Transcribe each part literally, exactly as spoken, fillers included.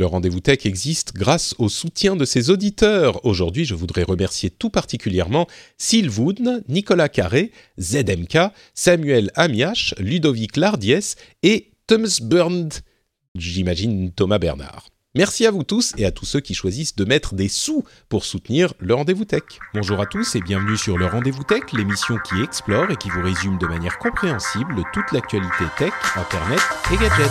Le Rendez-vous Tech existe grâce au soutien de ses auditeurs. Aujourd'hui, je voudrais remercier tout particulièrement Sylvoun, Nicolas Carré, Z M K, Samuel Amiach, Ludovic Lardiès et Thomas Burnd, j'imagine Thomas Bernard. Merci à vous tous et à tous ceux qui choisissent de mettre des sous pour soutenir le Rendez-vous Tech. Bonjour à tous et bienvenue sur le Rendez-vous Tech, l'émission qui explore et qui vous résume de manière compréhensible toute l'actualité tech, internet et gadgets.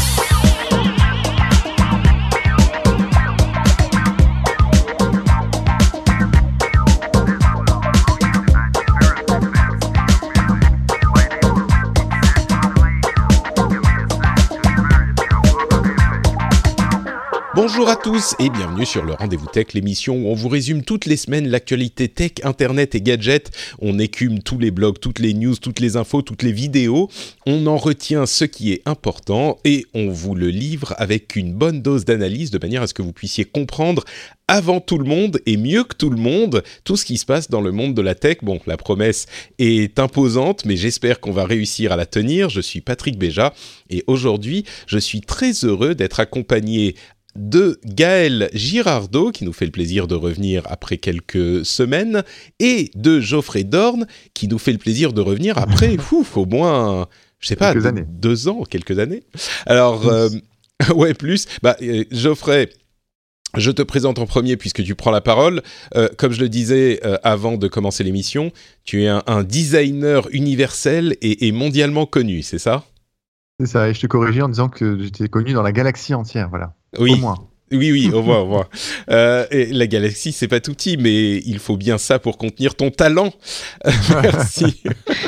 Bonjour à tous et bienvenue sur le Rendez-vous Tech, l'émission où on vous résume toutes les semaines l'actualité tech, internet et gadgets. On écume tous les blogs, toutes les news, toutes les infos, toutes les vidéos. On en retient ce qui est important et on vous le livre avec une bonne dose d'analyse de manière à ce que vous puissiez comprendre avant tout le monde et mieux que tout le monde tout ce qui se passe dans le monde de la tech. Bon, la promesse est imposante, mais j'espère qu'on va réussir à la tenir. Je suis Patrick Béja et aujourd'hui, je suis très heureux d'être accompagné de Gaël Girardot, qui nous fait le plaisir de revenir après quelques semaines, et de Geoffrey Dorn, qui nous fait le plaisir de revenir après, ouf, au moins, je sais pas, quelques deux, années. deux ans, quelques années. Alors, euh, ouais, plus. Bah, euh, Geoffrey, je te présente en premier puisque tu prends la parole. Euh, comme je le disais euh, avant de commencer l'émission, tu es un, un designer universel et, et mondialement connu, c'est ça ? C'est ça, et je te corrigeais en disant que j'étais connu dans la galaxie entière, voilà. Oui. Au moins. Oui, oui, au moins, au moins. Euh, et la galaxie, c'est pas tout petit, mais il faut bien ça pour contenir ton talent. Merci.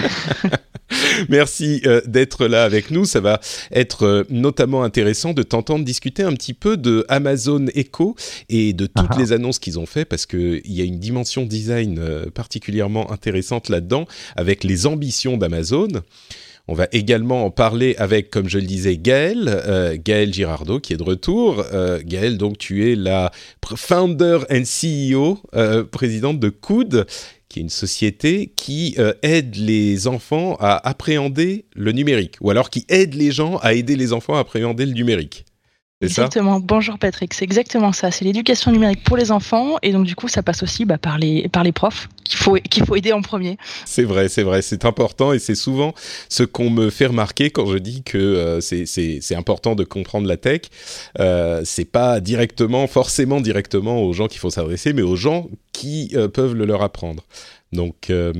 Merci euh, d'être là avec nous. Ça va être euh, notamment intéressant de t'entendre discuter un petit peu de Amazon Echo et de toutes Ah. les annonces qu'ils ont fait, parce qu'il y a une dimension design euh, particulièrement intéressante là-dedans, avec les ambitions d'Amazon. On va également en parler avec, comme je le disais, Gaël, euh, Gaël Girardot, qui est de retour. Euh, Gaël, donc, tu es la founder and C E O, euh, présidente de Coud, qui est une société qui euh, aide les enfants à appréhender le numérique, ou alors qui aide les gens à aider les enfants à appréhender le numérique. C'est exactement. Ça Bonjour Patrick, c'est exactement ça. C'est l'éducation numérique pour les enfants et donc du coup ça passe aussi bah, par les par les profs qu'il faut qu'il faut aider en premier. C'est vrai, c'est vrai, c'est important et c'est souvent ce qu'on me fait remarquer quand je dis que euh, c'est c'est c'est important de comprendre la tech. Euh, c'est pas directement, forcément directement aux gens qu'il faut s'adresser, mais aux gens qui euh, peuvent le leur apprendre. Donc euh,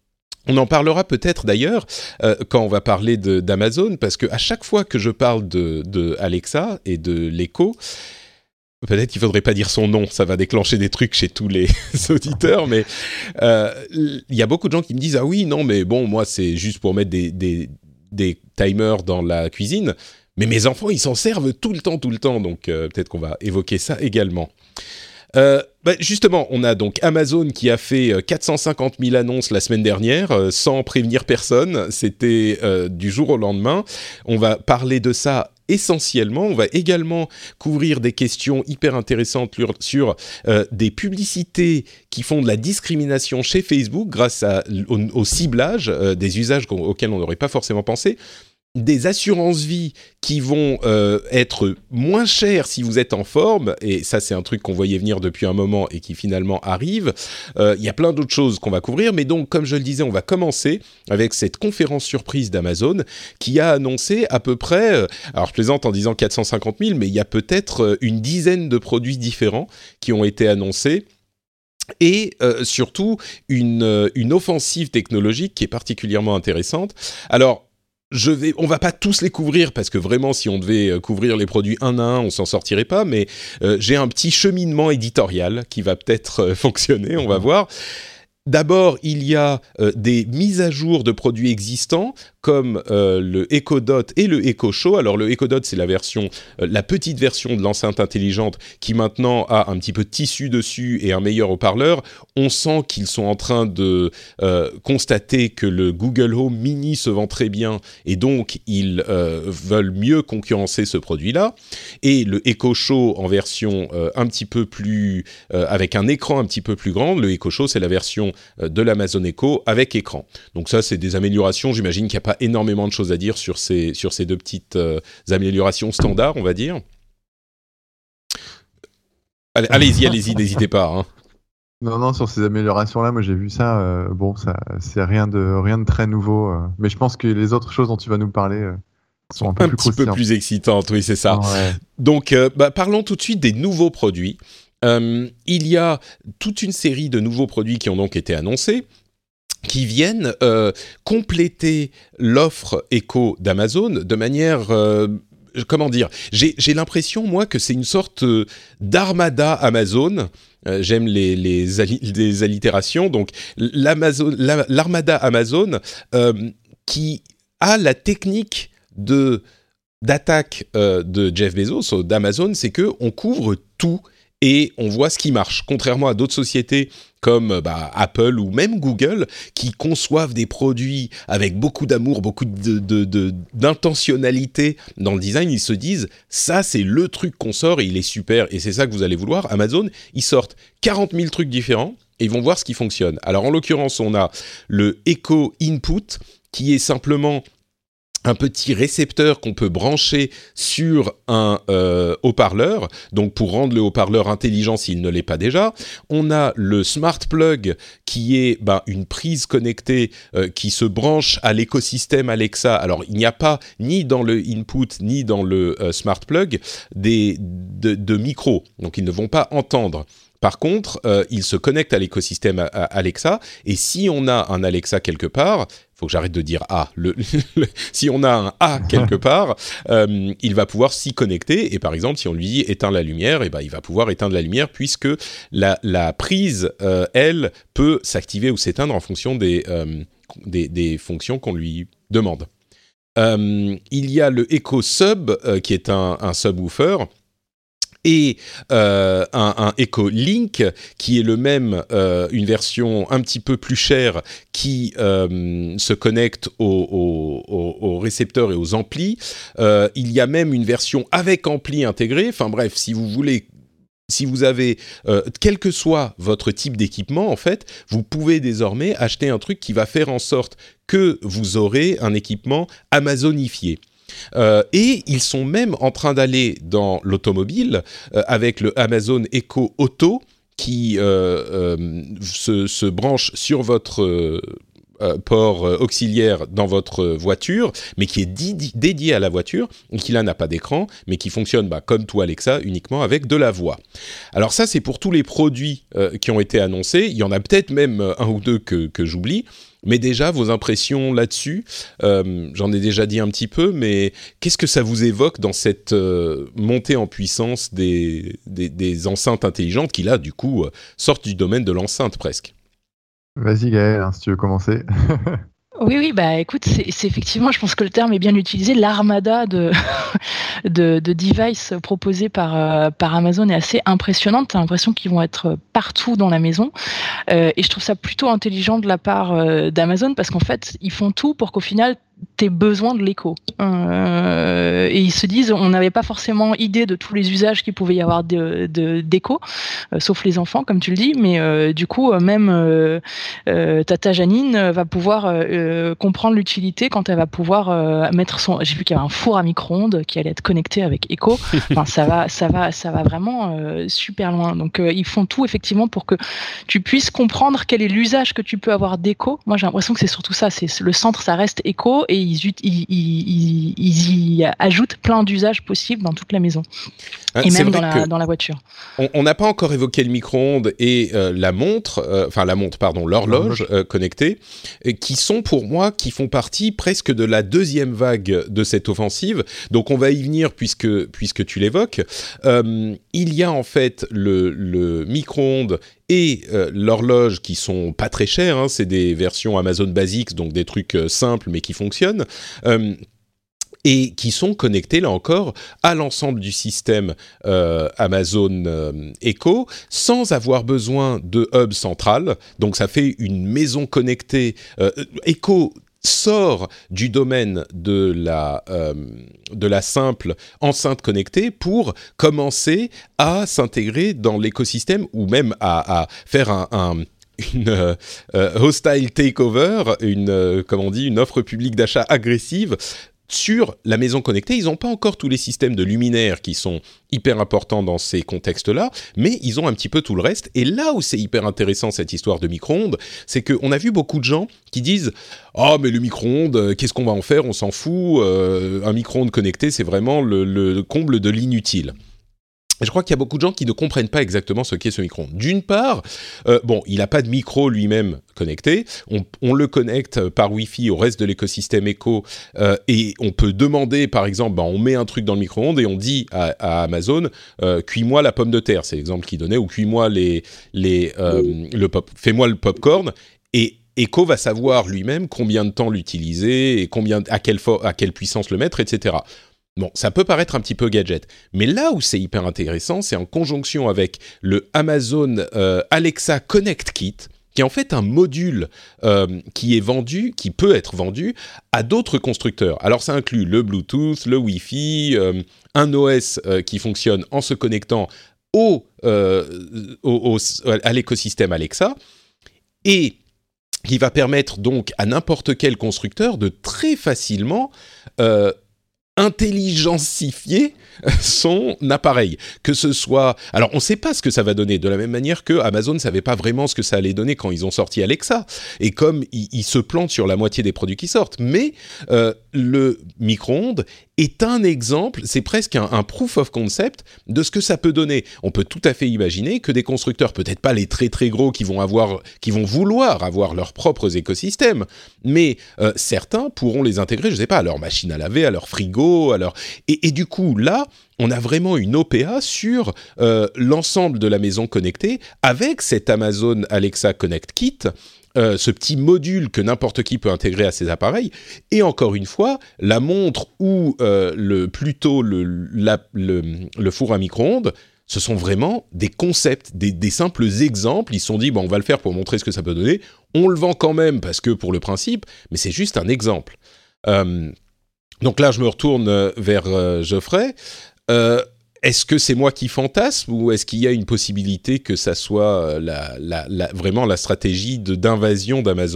on en parlera peut-être d'ailleurs euh, quand on va parler de, d'Amazon, parce qu'à chaque fois que je parle de, de Alexa et de l'Echo, peut-être qu'il ne faudrait pas dire son nom, ça va déclencher des trucs chez tous les auditeurs, mais euh, il y a beaucoup de gens qui me disent « Ah oui, non, mais bon, moi, c'est juste pour mettre des, des, des timers dans la cuisine, mais mes enfants, ils s'en servent tout le temps, tout le temps, donc euh, peut-être qu'on va évoquer ça également. » Euh, bah justement, on a donc Amazon qui a fait quatre cent cinquante mille annonces la semaine dernière, euh, sans prévenir personne. C'était euh, du jour au lendemain. On va parler de ça essentiellement. On va également couvrir des questions hyper intéressantes sur, sur euh, des publicités qui font de la discrimination chez Facebook grâce à, au, au ciblage, euh, des usages auxquels on n'aurait pas forcément pensé. Des assurances-vie qui vont euh, être moins chères si vous êtes en forme, et ça c'est un truc qu'on voyait venir depuis un moment et qui finalement arrive. Euh, il y a plein d'autres choses qu'on va couvrir, mais donc comme je le disais, on va commencer avec cette conférence surprise d'Amazon qui a annoncé à peu près, euh, alors je plaisante en disant quatre cent cinquante mille, mais il y a peut-être une dizaine de produits différents qui ont été annoncés. Et euh, surtout une, une offensive technologique qui est particulièrement intéressante. Alors, Je vais, on va pas tous les couvrir parce que vraiment, si on devait couvrir les produits un à un, on s'en sortirait pas. Mais euh, j'ai un petit cheminement éditorial qui va peut-être euh, fonctionner. On va voir. D'abord, il y a euh, des mises à jour de produits existants comme euh, le Echo Dot et le Echo Show. Alors le Echo Dot, c'est la version, euh, la petite version de l'enceinte intelligente qui maintenant a un petit peu de tissu dessus et un meilleur haut-parleur. On sent qu'ils sont en train de euh, constater que le Google Home Mini se vend très bien et donc ils euh, veulent mieux concurrencer ce produit-là. Et le Echo Show en version euh, un petit peu plus, euh, avec un écran un petit peu plus grand. Le Echo Show, c'est la version de l'Amazon Echo avec écran. Donc ça, c'est des améliorations. J'imagine qu'il n'y a pas énormément de choses à dire sur ces, sur ces deux petites euh, améliorations standards, on va dire. Allez, allez-y, allez-y, n'hésitez pas. Hein. Non, non, sur ces améliorations-là, moi j'ai vu ça. Euh, bon, ça, c'est rien de rien de très nouveau. Euh, mais je pense que les autres choses dont tu vas nous parler euh, sont un peu un plus petit peu croustillantes. plus excitantes, oui, c'est ça. Ouais. Donc, euh, bah, parlons tout de suite des nouveaux produits. Euh, il y a toute une série de nouveaux produits qui ont donc été annoncés, qui viennent euh, compléter l'offre Echo d'Amazon de manière... Euh, comment dire, j'ai, j'ai l'impression, moi, que c'est une sorte euh, d'armada Amazon. Euh, j'aime les, les, alli- les allitérations. Donc, l'Amazon, la, l'armada Amazon euh, qui a la technique de, d'attaque euh, de Jeff Bezos, euh, d'Amazon, c'est qu'on couvre tout et on voit ce qui marche. Contrairement à d'autres sociétés comme bah, Apple ou même Google, qui conçoivent des produits avec beaucoup d'amour, beaucoup de, de, de, d'intentionnalité dans le design, ils se disent « ça, c'est le truc qu'on sort et il est super et c'est ça que vous allez vouloir ». Amazon, ils sortent quarante mille trucs différents et ils vont voir ce qui fonctionne. Alors, en l'occurrence, on a le Echo Input, qui est simplement un petit récepteur qu'on peut brancher sur un euh, haut-parleur, donc pour rendre le haut-parleur intelligent s'il ne l'est pas déjà. On a le Smart Plug, qui est ben, une prise connectée euh, qui se branche à l'écosystème Alexa. Alors, il n'y a pas, ni dans le input, ni dans le euh, Smart Plug, des, de, de micros, donc ils ne vont pas entendre. Par contre, euh, il se connecte à l'écosystème à, à Alexa, et si on a un Alexa quelque part, faut que j'arrête de dire A, le, le, si on a un A quelque part, euh, il va pouvoir s'y connecter, et par exemple, si on lui dit éteins la lumière, et ben, il va pouvoir éteindre la lumière, puisque la, la prise, euh, elle, peut s'activer ou s'éteindre en fonction des, euh, des, des fonctions qu'on lui demande. Euh, il y a le Echo Sub, euh, qui est un, un subwoofer, et euh, un, un Echo Link qui est le même, euh, une version un petit peu plus chère qui euh, se connecte aux, aux, aux récepteurs et aux amplis. Euh, il y a même une version avec ampli intégré. Enfin bref, si vous voulez... Si vous avez, euh, quel que soit votre type d'équipement, en fait, vous pouvez désormais acheter un truc qui va faire en sorte que vous aurez un équipement amazonifié. Euh, et ils sont même en train d'aller dans l'automobile euh, avec le Amazon Echo Auto qui euh, euh, se, se branche sur votre euh, euh, port euh, auxiliaire dans votre voiture, mais qui est di- dédié à la voiture, et qui là n'a pas d'écran, mais qui fonctionne bah, comme tout Alexa, uniquement avec de la voix. Alors ça, c'est pour tous les produits euh, qui ont été annoncés. Il y en a peut-être même un ou deux que, que j'oublie. Mais déjà, vos impressions là-dessus, euh, j'en ai déjà dit un petit peu, mais qu'est-ce que ça vous évoque dans cette euh, montée en puissance des, des, des enceintes intelligentes qui, là, du coup, euh, sortent du domaine de l'enceinte presque ? Vas-y Gaël, hein, si tu veux commencer. Oui, oui, bah écoute, c'est, c'est effectivement, je pense que le terme est bien utilisé. L'armada de, de, de devices proposés par, euh, par Amazon est assez impressionnante. Tu as l'impression qu'ils vont être partout dans la maison. Euh, et je trouve ça plutôt intelligent de la part euh, d'Amazon parce qu'en fait, ils font tout pour qu'au final, tu aies besoin de l'écho. Euh, et ils se disent, on n'avait pas forcément idée de tous les usages qu'il pouvait y avoir de, de, d'écho, euh, sauf les enfants, comme tu le dis. Mais euh, du coup, euh, même euh, euh, Tata Janine va pouvoir euh, comprendre l'utilité quand elle va pouvoir euh, mettre son... J'ai vu qu'il y avait un four à micro-ondes qui allait être connecté avec Echo. Enfin, ça va, ça va, ça va vraiment euh, super loin. Donc, euh, ils font tout effectivement pour que tu puisses comprendre quel est l'usage que tu peux avoir d'Echo. Moi, j'ai l'impression que c'est surtout ça. C'est le centre, ça reste Echo, et ils, ils, ils, ils y ajoutent plein d'usages possibles dans toute la maison hein, et même dans la, dans la voiture. On n'a pas encore évoqué le micro-ondes et euh, la montre, euh, enfin la montre, pardon, l'horloge euh, connectée, euh, qui sont pour moi, qui font partie presque de la deuxième vague de cette offensive. Donc on va y venir puisque, puisque tu l'évoques. Euh, il y a en fait le, le micro-ondes et euh, l'horloge qui sont pas très chères, hein, c'est des versions Amazon Basics, donc des trucs euh, simples mais qui fonctionnent, euh, et qui sont connectés là encore à l'ensemble du système euh, Amazon euh, Echo sans avoir besoin de hub central. Donc ça fait une maison connectée. Euh, Echo sort du domaine de la, euh, de la simple enceinte connectée pour commencer à s'intégrer dans l'écosystème ou même à, à faire un... un une euh, hostile takeover, une, euh, comment on dit, une offre publique d'achat agressive sur la maison connectée, ils n'ont pas encore tous les systèmes de luminaires qui sont hyper importants dans ces contextes-là, mais ils ont un petit peu tout le reste. Et là où c'est hyper intéressant, cette histoire de micro-ondes, c'est qu'on a vu beaucoup de gens qui disent « Ah, oh, mais le micro-ondes, qu'est-ce qu'on va en faire ? On s'en fout. Euh, un micro-ondes connecté, c'est vraiment le, le comble de l'inutile. » Je crois qu'il y a beaucoup de gens qui ne comprennent pas exactement ce qu'est ce micro-ondes. D'une part, euh, bon, il n'a pas de micro lui-même connecté. On, on le connecte par Wi-Fi au reste de l'écosystème Echo euh, et on peut demander, par exemple, ben, on met un truc dans le micro-ondes et on dit à, à Amazon euh, « cuis-moi la pomme de terre », c'est l'exemple qu'il donnait, ou « cuis-moi les, les, euh, le pop, fais-moi le popcorn » et Echo va savoir lui-même combien de temps l'utiliser et combien, à, quelle fo- à quelle puissance le mettre, et cetera. Bon, ça peut paraître un petit peu gadget, mais là où c'est hyper intéressant, c'est en conjonction avec le Amazon euh, Alexa Connect Kit, qui est en fait un module euh, qui est vendu, qui peut être vendu à d'autres constructeurs. Alors ça inclut le Bluetooth, le Wi-Fi, euh, un O S euh, qui fonctionne en se connectant au, euh, au, au, à l'écosystème Alexa, et qui va permettre donc à n'importe quel constructeur de très facilement euh, intelligencifier son appareil, que ce soit... Alors, on ne sait pas ce que ça va donner, de la même manière que Amazon ne savait pas vraiment ce que ça allait donner quand ils ont sorti Alexa, et comme ils, ils se plantent sur la moitié des produits qui sortent, mais euh, le micro-ondes est un exemple, c'est presque un, un proof of concept de ce que ça peut donner. On peut tout à fait imaginer que des constructeurs, peut-être pas les très très gros qui vont avoir, qui vont vouloir avoir leurs propres écosystèmes, mais euh, certains pourront les intégrer, je sais pas, à leur machine à laver, à leur frigo, à leur... Et, et du coup, là, on a vraiment une O P A sur euh, l'ensemble de la maison connectée avec cet Amazon Alexa Connect Kit, Euh, ce petit module que n'importe qui peut intégrer à ses appareils, et encore une fois, la montre ou euh, le, plutôt le, la, le, le four à micro-ondes, ce sont vraiment des concepts, des, des simples exemples. Ils se sont dit, bon, on va le faire pour montrer ce que ça peut donner, on le vend quand même parce que pour le principe, mais c'est juste un exemple. Euh, donc là, je me retourne vers euh, Geoffrey. Euh, Est-ce que c'est moi qui fantasme ou est-ce qu'il y a une possibilité que ça soit la, la, la, vraiment la stratégie de, d'invasion d'Amazon ?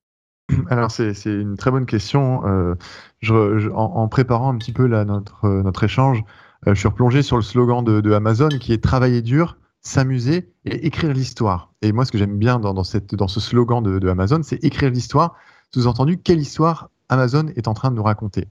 Alors, c'est, c'est une très bonne question. Euh, je, je, en, en préparant un petit peu là, notre, notre échange, euh, je suis replongé sur le slogan de, de Amazon qui est « Travailler dur, s'amuser et écrire l'histoire ». Et moi, ce que j'aime bien dans, dans, cette, dans ce slogan de, de Amazon, c'est écrire l'histoire, sous-entendu, quelle histoire Amazon est en train de nous raconter.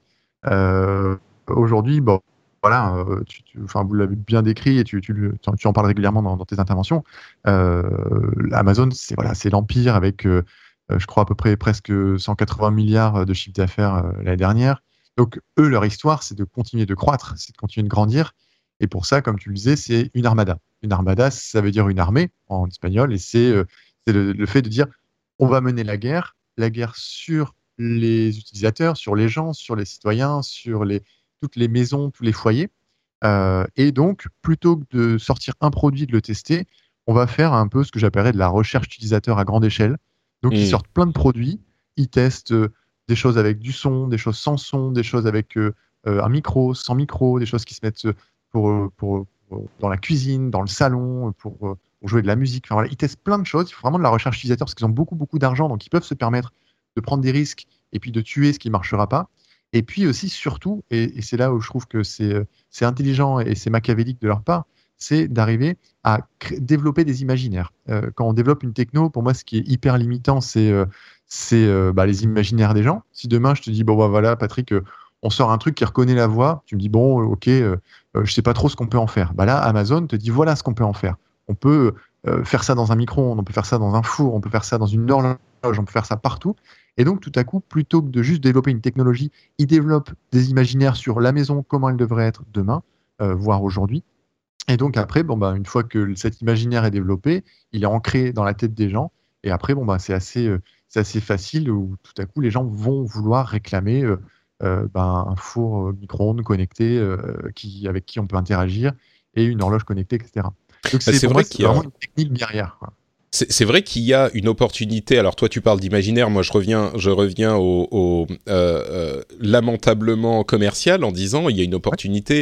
Euh, aujourd'hui, bon, voilà, euh, tu, tu, enfin, vous l'avez bien décrit et tu, tu, tu en parles régulièrement dans, dans tes interventions. Euh, Amazon, c'est, voilà, c'est l'empire avec, euh, je crois, à peu près presque cent quatre-vingts milliards de chiffre d'affaires euh, l'année dernière. Donc, eux, leur histoire, c'est de continuer de croître, c'est de continuer de grandir. Et pour ça, comme tu le disais, c'est une armada. Une armada, ça veut dire une armée en espagnol. Et c'est, euh, c'est le, le fait de dire, on va mener la guerre, la guerre sur les utilisateurs, sur les gens, sur les citoyens, sur les toutes les maisons, tous les foyers. Euh, et donc, plutôt que de sortir un produit, de le tester, on va faire un peu ce que j'appellerais de la recherche utilisateur à grande échelle. Donc, mmh. ils sortent plein de produits, ils testent euh, des choses avec du son, des choses sans son, des choses avec euh, euh, un micro, sans micro, des choses qui se mettent pour, pour, pour, dans la cuisine, dans le salon, pour, pour jouer de la musique. Enfin, voilà, ils testent plein de choses. Il faut vraiment de la recherche utilisateur parce qu'ils ont beaucoup, beaucoup d'argent, donc ils peuvent se permettre de prendre des risques et puis de tuer ce qui ne marchera pas. Et puis aussi, surtout, et, et c'est là où je trouve que c'est, c'est intelligent et c'est machiavélique de leur part, c'est d'arriver à cré- développer des imaginaires. Euh, quand on développe une techno, pour moi, ce qui est hyper limitant, c'est, euh, c'est euh, bah, les imaginaires des gens. Si demain, je te dis, bon, bah, voilà, Patrick, euh, on sort un truc qui reconnaît la voix, tu me dis, bon, ok, euh, euh, je sais pas trop ce qu'on peut en faire. Bah, là, Amazon te dit, voilà ce qu'on peut en faire. On peut euh, faire ça dans un micro-ondes, on peut faire ça dans un four, on peut faire ça dans une horloge, on peut faire ça partout. Et donc, tout à coup, plutôt que de juste développer une technologie, ils développent des imaginaires sur la maison, comment elle devrait être demain, euh, voire aujourd'hui. Et donc, après, bon, bah, une fois que cet imaginaire est développé, il est ancré dans la tête des gens. Et après, bon, bah, c'est assez, euh, c'est assez facile où tout à coup, les gens vont vouloir réclamer euh, euh, bah, un four euh, micro-ondes connecté euh, qui, avec qui on peut interagir et une horloge connectée, et cetera. Donc, c'est, c'est pour vrai moi, c'est qu'il y a... vraiment une technique guerrière, quoi. C'est, c'est vrai qu'il y a une opportunité. Alors toi, tu parles d'imaginaire. Moi, je reviens, je reviens au, au euh, euh, lamentablement commercial en disant il y a une opportunité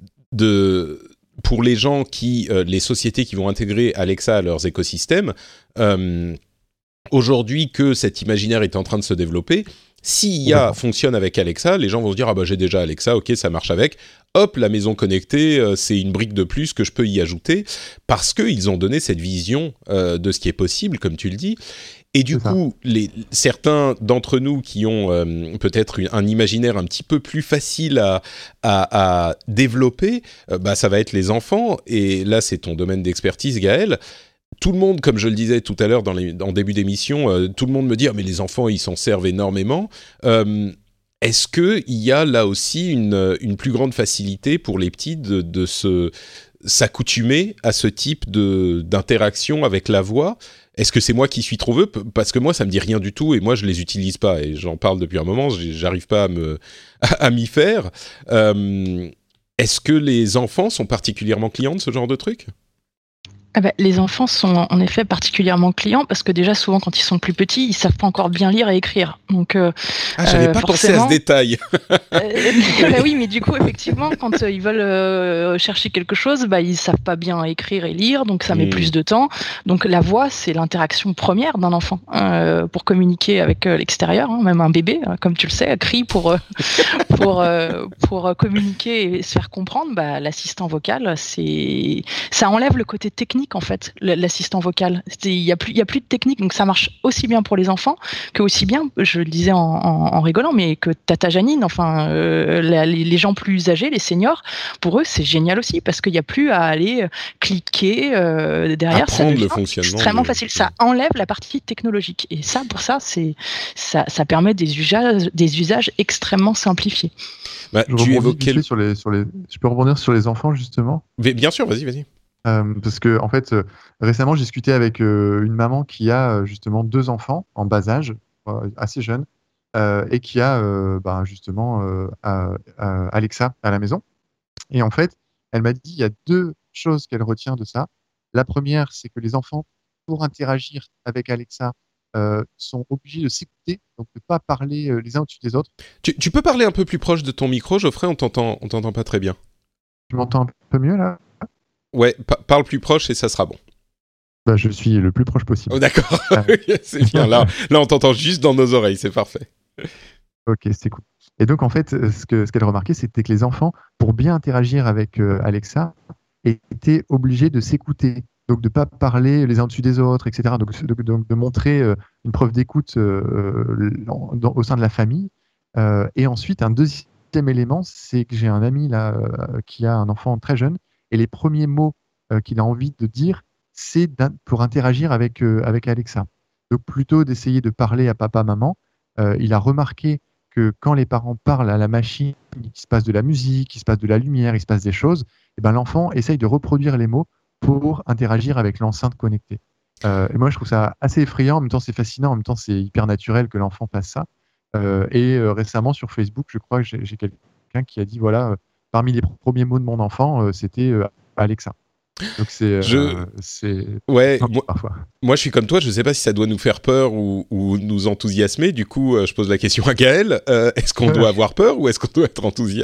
de pour les gens qui, euh, les sociétés qui vont intégrer Alexa à leurs écosystèmes. Euh, aujourd'hui, que cet imaginaire est en train de se développer, Si I A fonctionne avec Alexa, les gens vont se dire « Ah bah j'ai déjà Alexa, ok, ça marche avec ». Hop, la maison connectée, euh, c'est une brique de plus que je peux y ajouter, parce qu'ils ont donné cette vision euh, de ce qui est possible, comme tu le dis. Et du C'est coup, les, certains d'entre nous qui ont euh, peut-être une, un imaginaire un petit peu plus facile à, à, à développer, euh, bah, ça va être les enfants. Et là, c'est ton domaine d'expertise, Gaël. Tout le monde, comme je le disais tout à l'heure dans les, en début d'émission, euh, tout le monde me dit ah, « mais les enfants, ils s'en servent énormément euh, ». Est-ce qu'il y a là aussi une, une plus grande facilité pour les petits de, de se, s'accoutumer à ce type de, d'interaction avec la voix ? Est-ce que c'est moi qui suis trop vieux ? Parce que moi, ça me dit rien du tout et moi, je les utilise pas. Et j'en parle depuis un moment, j'arrive pas à, me, à, à m'y faire. Euh, est-ce que les enfants sont particulièrement clients de ce genre de truc ? Ah bah, les enfants sont en effet particulièrement clients parce que déjà souvent quand ils sont plus petits ils savent pas encore bien lire et écrire donc euh, ah j'avais euh, pas pensé à ce détail. euh, bah oui mais du coup effectivement quand euh, ils veulent euh, chercher quelque chose bah ils savent pas bien écrire et lire donc ça met mmh. plus de temps donc la voix c'est l'interaction première d'un enfant euh, pour communiquer avec euh, l'extérieur hein, même un bébé euh, comme tu le sais crie pour euh, pour euh, pour communiquer et se faire comprendre bah l'assistant vocal c'est ça enlève le côté technique en fait, l'assistant vocal. Il y a plus, il y a plus de technique, donc ça marche aussi bien pour les enfants que aussi bien, je le disais en, en, en rigolant, mais que Tata Janine, enfin euh, la, les, les gens plus âgés, les seniors, pour eux c'est génial aussi parce qu'il n'y a plus à aller cliquer euh, derrière. Apprendre ça devient le fonctionnement extrêmement de... facile. Ça enlève la partie technologique et ça, pour ça, c'est ça, ça permet des usages, des usages extrêmement simplifiés. Bah, je tu évoquais sur les, sur les, je peux rebondir sur les enfants justement. Mais bien sûr, vas-y, vas-y. Euh, parce que en fait, euh, récemment, j'ai discuté avec euh, une maman qui a euh, justement deux enfants en bas âge, euh, assez jeunes, euh, et qui a euh, bah, justement euh, à, à Alexa à la maison. Et en fait, elle m'a dit il y a deux choses qu'elle retient de ça. La première, c'est que les enfants, pour interagir avec Alexa, euh, sont obligés de s'écouter, donc de ne pas parler euh, les uns au-dessus des autres. Tu, tu peux parler un peu plus proche de ton micro, Geoffrey, on t'entend, on t'entend pas très bien. Tu m'entends un peu mieux là ? Ouais, pa- parle plus proche et ça sera bon. Bah, je suis le plus proche possible. Oh, d'accord, c'est bien. Là, là, on t'entend juste dans nos oreilles, c'est parfait. Ok, c'est cool. Et donc, en fait, ce, que, ce qu'elle remarquait, c'était que les enfants, pour bien interagir avec euh, Alexa, étaient obligés de s'écouter. Donc, de ne pas parler les uns au-dessus des autres, et cetera. Donc, de, de, de montrer euh, une preuve d'écoute euh, dans, dans, au sein de la famille. Euh, et ensuite, un deuxième élément, c'est que j'ai un ami là, euh, qui a un enfant très jeune. Et les premiers mots euh, qu'il a envie de dire, c'est pour interagir avec, euh, avec Alexa. Donc plutôt d'essayer de parler à papa, maman, euh, il a remarqué que quand les parents parlent à la machine, il se passe de la musique, il se passe de la lumière, il se passe des choses, et ben l'enfant essaye de reproduire les mots pour interagir avec l'enceinte connectée. Euh, et moi, je trouve ça assez effrayant, en même temps c'est fascinant, en même temps c'est hyper naturel que l'enfant fasse ça. Euh, et euh, récemment sur Facebook, je crois que j'ai, j'ai quelqu'un qui a dit, voilà... Euh, parmi les premiers mots de mon enfant, euh, c'était euh, Alexa. Donc c'est, euh, je... c'est... Ouais, non, moi, parfois. Moi je suis comme toi, je ne sais pas si ça doit nous faire peur ou, ou nous enthousiasmer. Du coup, euh, je pose la question à Gaël. Euh, est-ce qu'on doit avoir peur ou est-ce qu'on doit être enthousiaste ?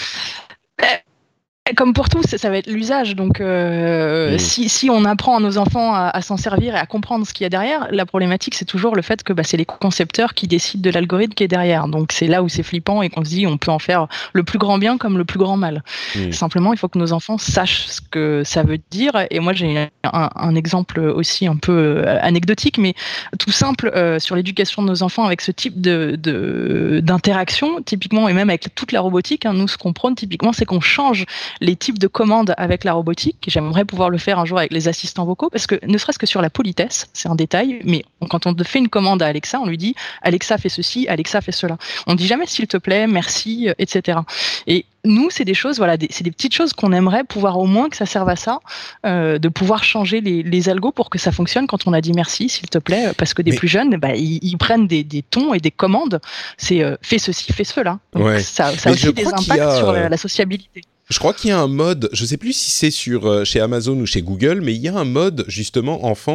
Comme pour tout, ça, ça va être l'usage. Donc, euh, mmh. si, si on apprend à nos enfants à, à s'en servir et à comprendre ce qu'il y a derrière, la problématique, c'est toujours le fait que bah, c'est les concepteurs qui décident de l'algorithme qui est derrière. Donc, c'est là où c'est flippant et qu'on se dit on peut en faire le plus grand bien comme le plus grand mal. Mmh. Simplement, il faut que nos enfants sachent ce que ça veut dire. Et moi, j'ai un, un exemple aussi un peu anecdotique, mais tout simple euh, sur l'éducation de nos enfants avec ce type de, de, d'interaction, typiquement, et même avec toute la robotique. Hein, nous, ce qu'on prône typiquement, c'est qu'on change les types de commandes avec la robotique. J'aimerais pouvoir le faire un jour avec les assistants vocaux parce que ne serait-ce que sur la politesse, c'est un détail, mais quand on fait une commande à Alexa, on lui dit Alexa fait ceci, Alexa fait cela. On dit jamais s'il te plaît, merci, et cetera. Et nous, c'est des choses, voilà, des, c'est des petites choses qu'on aimerait pouvoir au moins que ça serve à ça, euh, de pouvoir changer les, les algos pour que ça fonctionne quand on a dit merci, s'il te plaît, parce que des mais... plus jeunes, bah, ils, ils prennent des, des tons et des commandes. C'est euh, fais ceci, fais cela. Donc, ouais. Ça, ça a aussi des impacts a... sur la, la sociabilité. Je crois qu'il y a un mode, je ne sais plus si c'est sur, euh, chez Amazon ou chez Google, mais il y a un mode justement enfant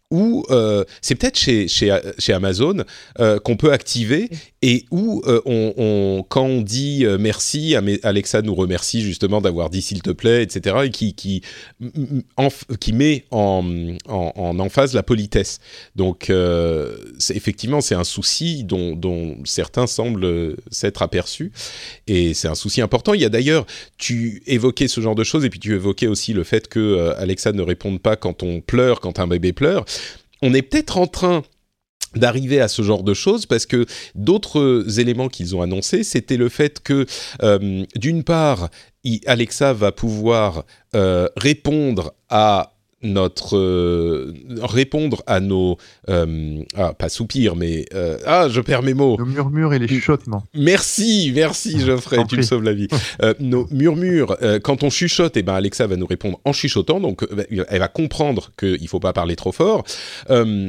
où euh, c'est peut-être chez, chez, chez Amazon euh, qu'on peut activer et où euh, on, on, quand on dit euh, merci, Alexa nous remercie justement d'avoir dit s'il te plaît, et cetera, et qui, qui, en, qui met en, en, en emphase la politesse. Donc, euh, c'est, effectivement, c'est un souci dont, dont certains semblent s'être aperçus et c'est un souci important. Il y a d'ailleurs, tu évoquais ce genre de choses et puis tu évoquais aussi le fait que euh, Alexa ne réponde pas quand on pleure, quand un bébé pleure. On est peut-être en train d'arriver à ce genre de choses parce que d'autres éléments qu'ils ont annoncés, c'était le fait que, euh, d'une part, Alexa va pouvoir euh, répondre à notre euh, répondre à nos euh, ah pas soupirs mais euh, ah je perds mes mots nos murmures et les chuchotements. Merci merci Geoffrey, tu me sauves la vie. euh, nos murmures euh, quand on chuchote, et eh ben Alexa va nous répondre en chuchotant, donc euh, elle va comprendre qu'il faut pas parler trop fort. Euh,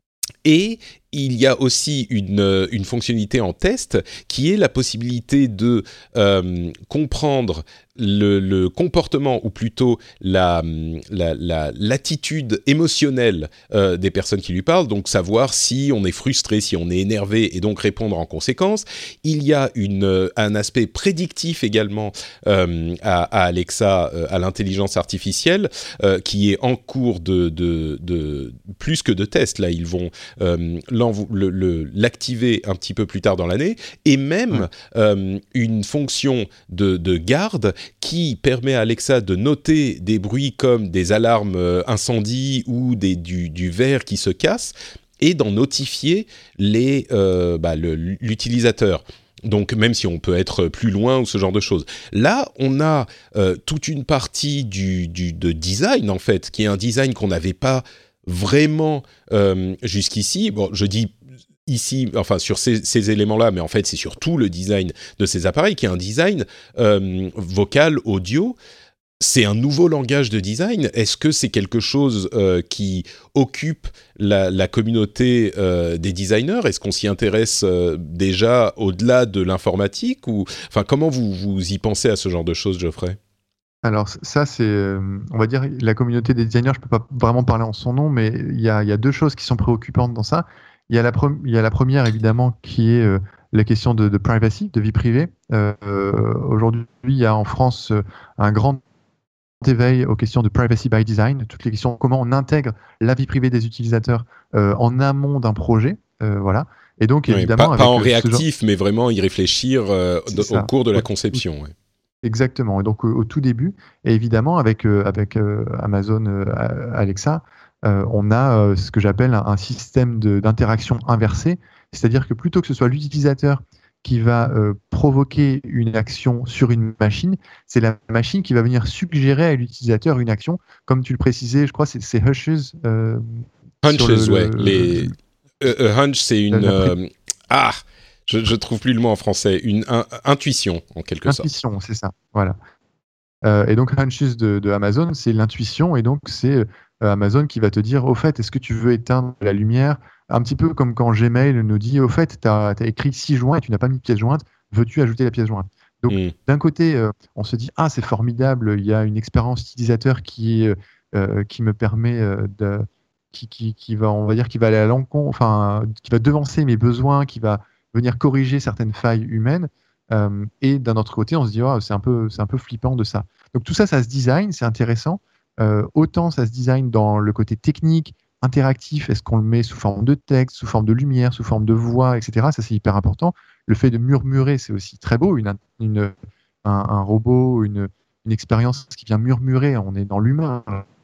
et il y a aussi une, une fonctionnalité en test qui est la possibilité de euh, comprendre le, le comportement, ou plutôt la, la, la, l'attitude émotionnelle euh, des personnes qui lui parlent, donc savoir si on est frustré, si on est énervé, et donc répondre en conséquence. Il y a une, un aspect prédictif également euh, à, à Alexa, euh, à l'intelligence artificielle, euh, qui est en cours de, de, de plus que de tests. Là, ils vont euh, Le, le, l'activer un petit peu plus tard dans l'année, et même ouais. euh, une fonction de, de garde qui permet à Alexa de noter des bruits comme des alarmes euh, incendie ou des, du, du verre qui se casse, et d'en notifier les, euh, bah, le, l'utilisateur. Donc même si on peut être plus loin ou ce genre de choses. Là, on a euh, toute une partie du, du, de design, en fait, qui est un design qu'on n'avait pas vraiment euh, jusqu'ici. Bon, je dis ici, enfin sur ces, ces éléments-là, mais en fait c'est surtout le design de ces appareils qui est un design euh, vocal, audio. C'est un nouveau langage de design. Est-ce que c'est quelque chose euh, qui occupe la, la communauté euh, des designers ? Est-ce qu'on s'y intéresse euh, déjà au-delà de l'informatique ou... Enfin, comment vous, vous y pensez à ce genre de choses, Geoffrey ? Alors ça, c'est, euh, on va dire, la communauté des designers, je ne peux pas vraiment parler en son nom, mais il y a, il y a deux choses qui sont préoccupantes dans ça. Il y a la, pre- il y a la première, évidemment, qui est euh, la question de, de privacy, de vie privée. Euh, euh, aujourd'hui, il y a en France euh, un grand éveil aux questions de privacy by design, toutes les questions comment on intègre la vie privée des utilisateurs euh, en amont d'un projet. Euh, voilà. Et donc, oui, évidemment... Pas, avec pas en genre... réactif, mais vraiment y réfléchir euh, de, au cours de la conception. Ouais. Exactement. Et donc, au, au tout début, et évidemment, avec, euh, avec euh, Amazon euh, Alexa, euh, on a euh, ce que j'appelle un, un système de, d'interaction inversée. C'est-à-dire que plutôt que ce soit l'utilisateur qui va euh, provoquer une action sur une machine, c'est la machine qui va venir suggérer à l'utilisateur une action. Comme tu le précisais, je crois que c'est, c'est Hushes. Euh, Hunches, le, ouais. Le, les... Euh, euh, hunch, c'est une... Euh... Ah Je ne trouve plus le mot en français. Une un, intuition, en quelque intuition, sorte. Intuition, c'est ça. Voilà. Euh, et donc, Hunches de, de Amazon, c'est l'intuition. Et donc, c'est euh, Amazon qui va te dire, au fait, est-ce que tu veux éteindre la lumière ? Un petit peu comme quand Gmail nous dit, au fait, tu as écrit six joints et tu n'as pas mis de pièce jointe. Veux-tu ajouter la pièce jointe ? Donc, mm. d'un côté, euh, on se dit, ah, c'est formidable, il y a une expérience utilisateur qui, euh, qui me permet euh, de... Qui, qui, qui va, on va dire, qui va aller à l'encontre, enfin, qui va devancer mes besoins, qui va venir corriger certaines failles humaines. Euh, et d'un autre côté, on se dit, oh, c'est un peu, c'est un peu flippant de ça. Donc tout ça, ça se design, c'est intéressant. Euh, autant ça se design dans le côté technique, interactif. Est-ce qu'on le met sous forme de texte, sous forme de lumière, sous forme de voix, et cetera. Ça, c'est hyper important. Le fait de murmurer, c'est aussi très beau. Une, une, un, un robot, une, une expérience qui vient murmurer. On est dans l'humain,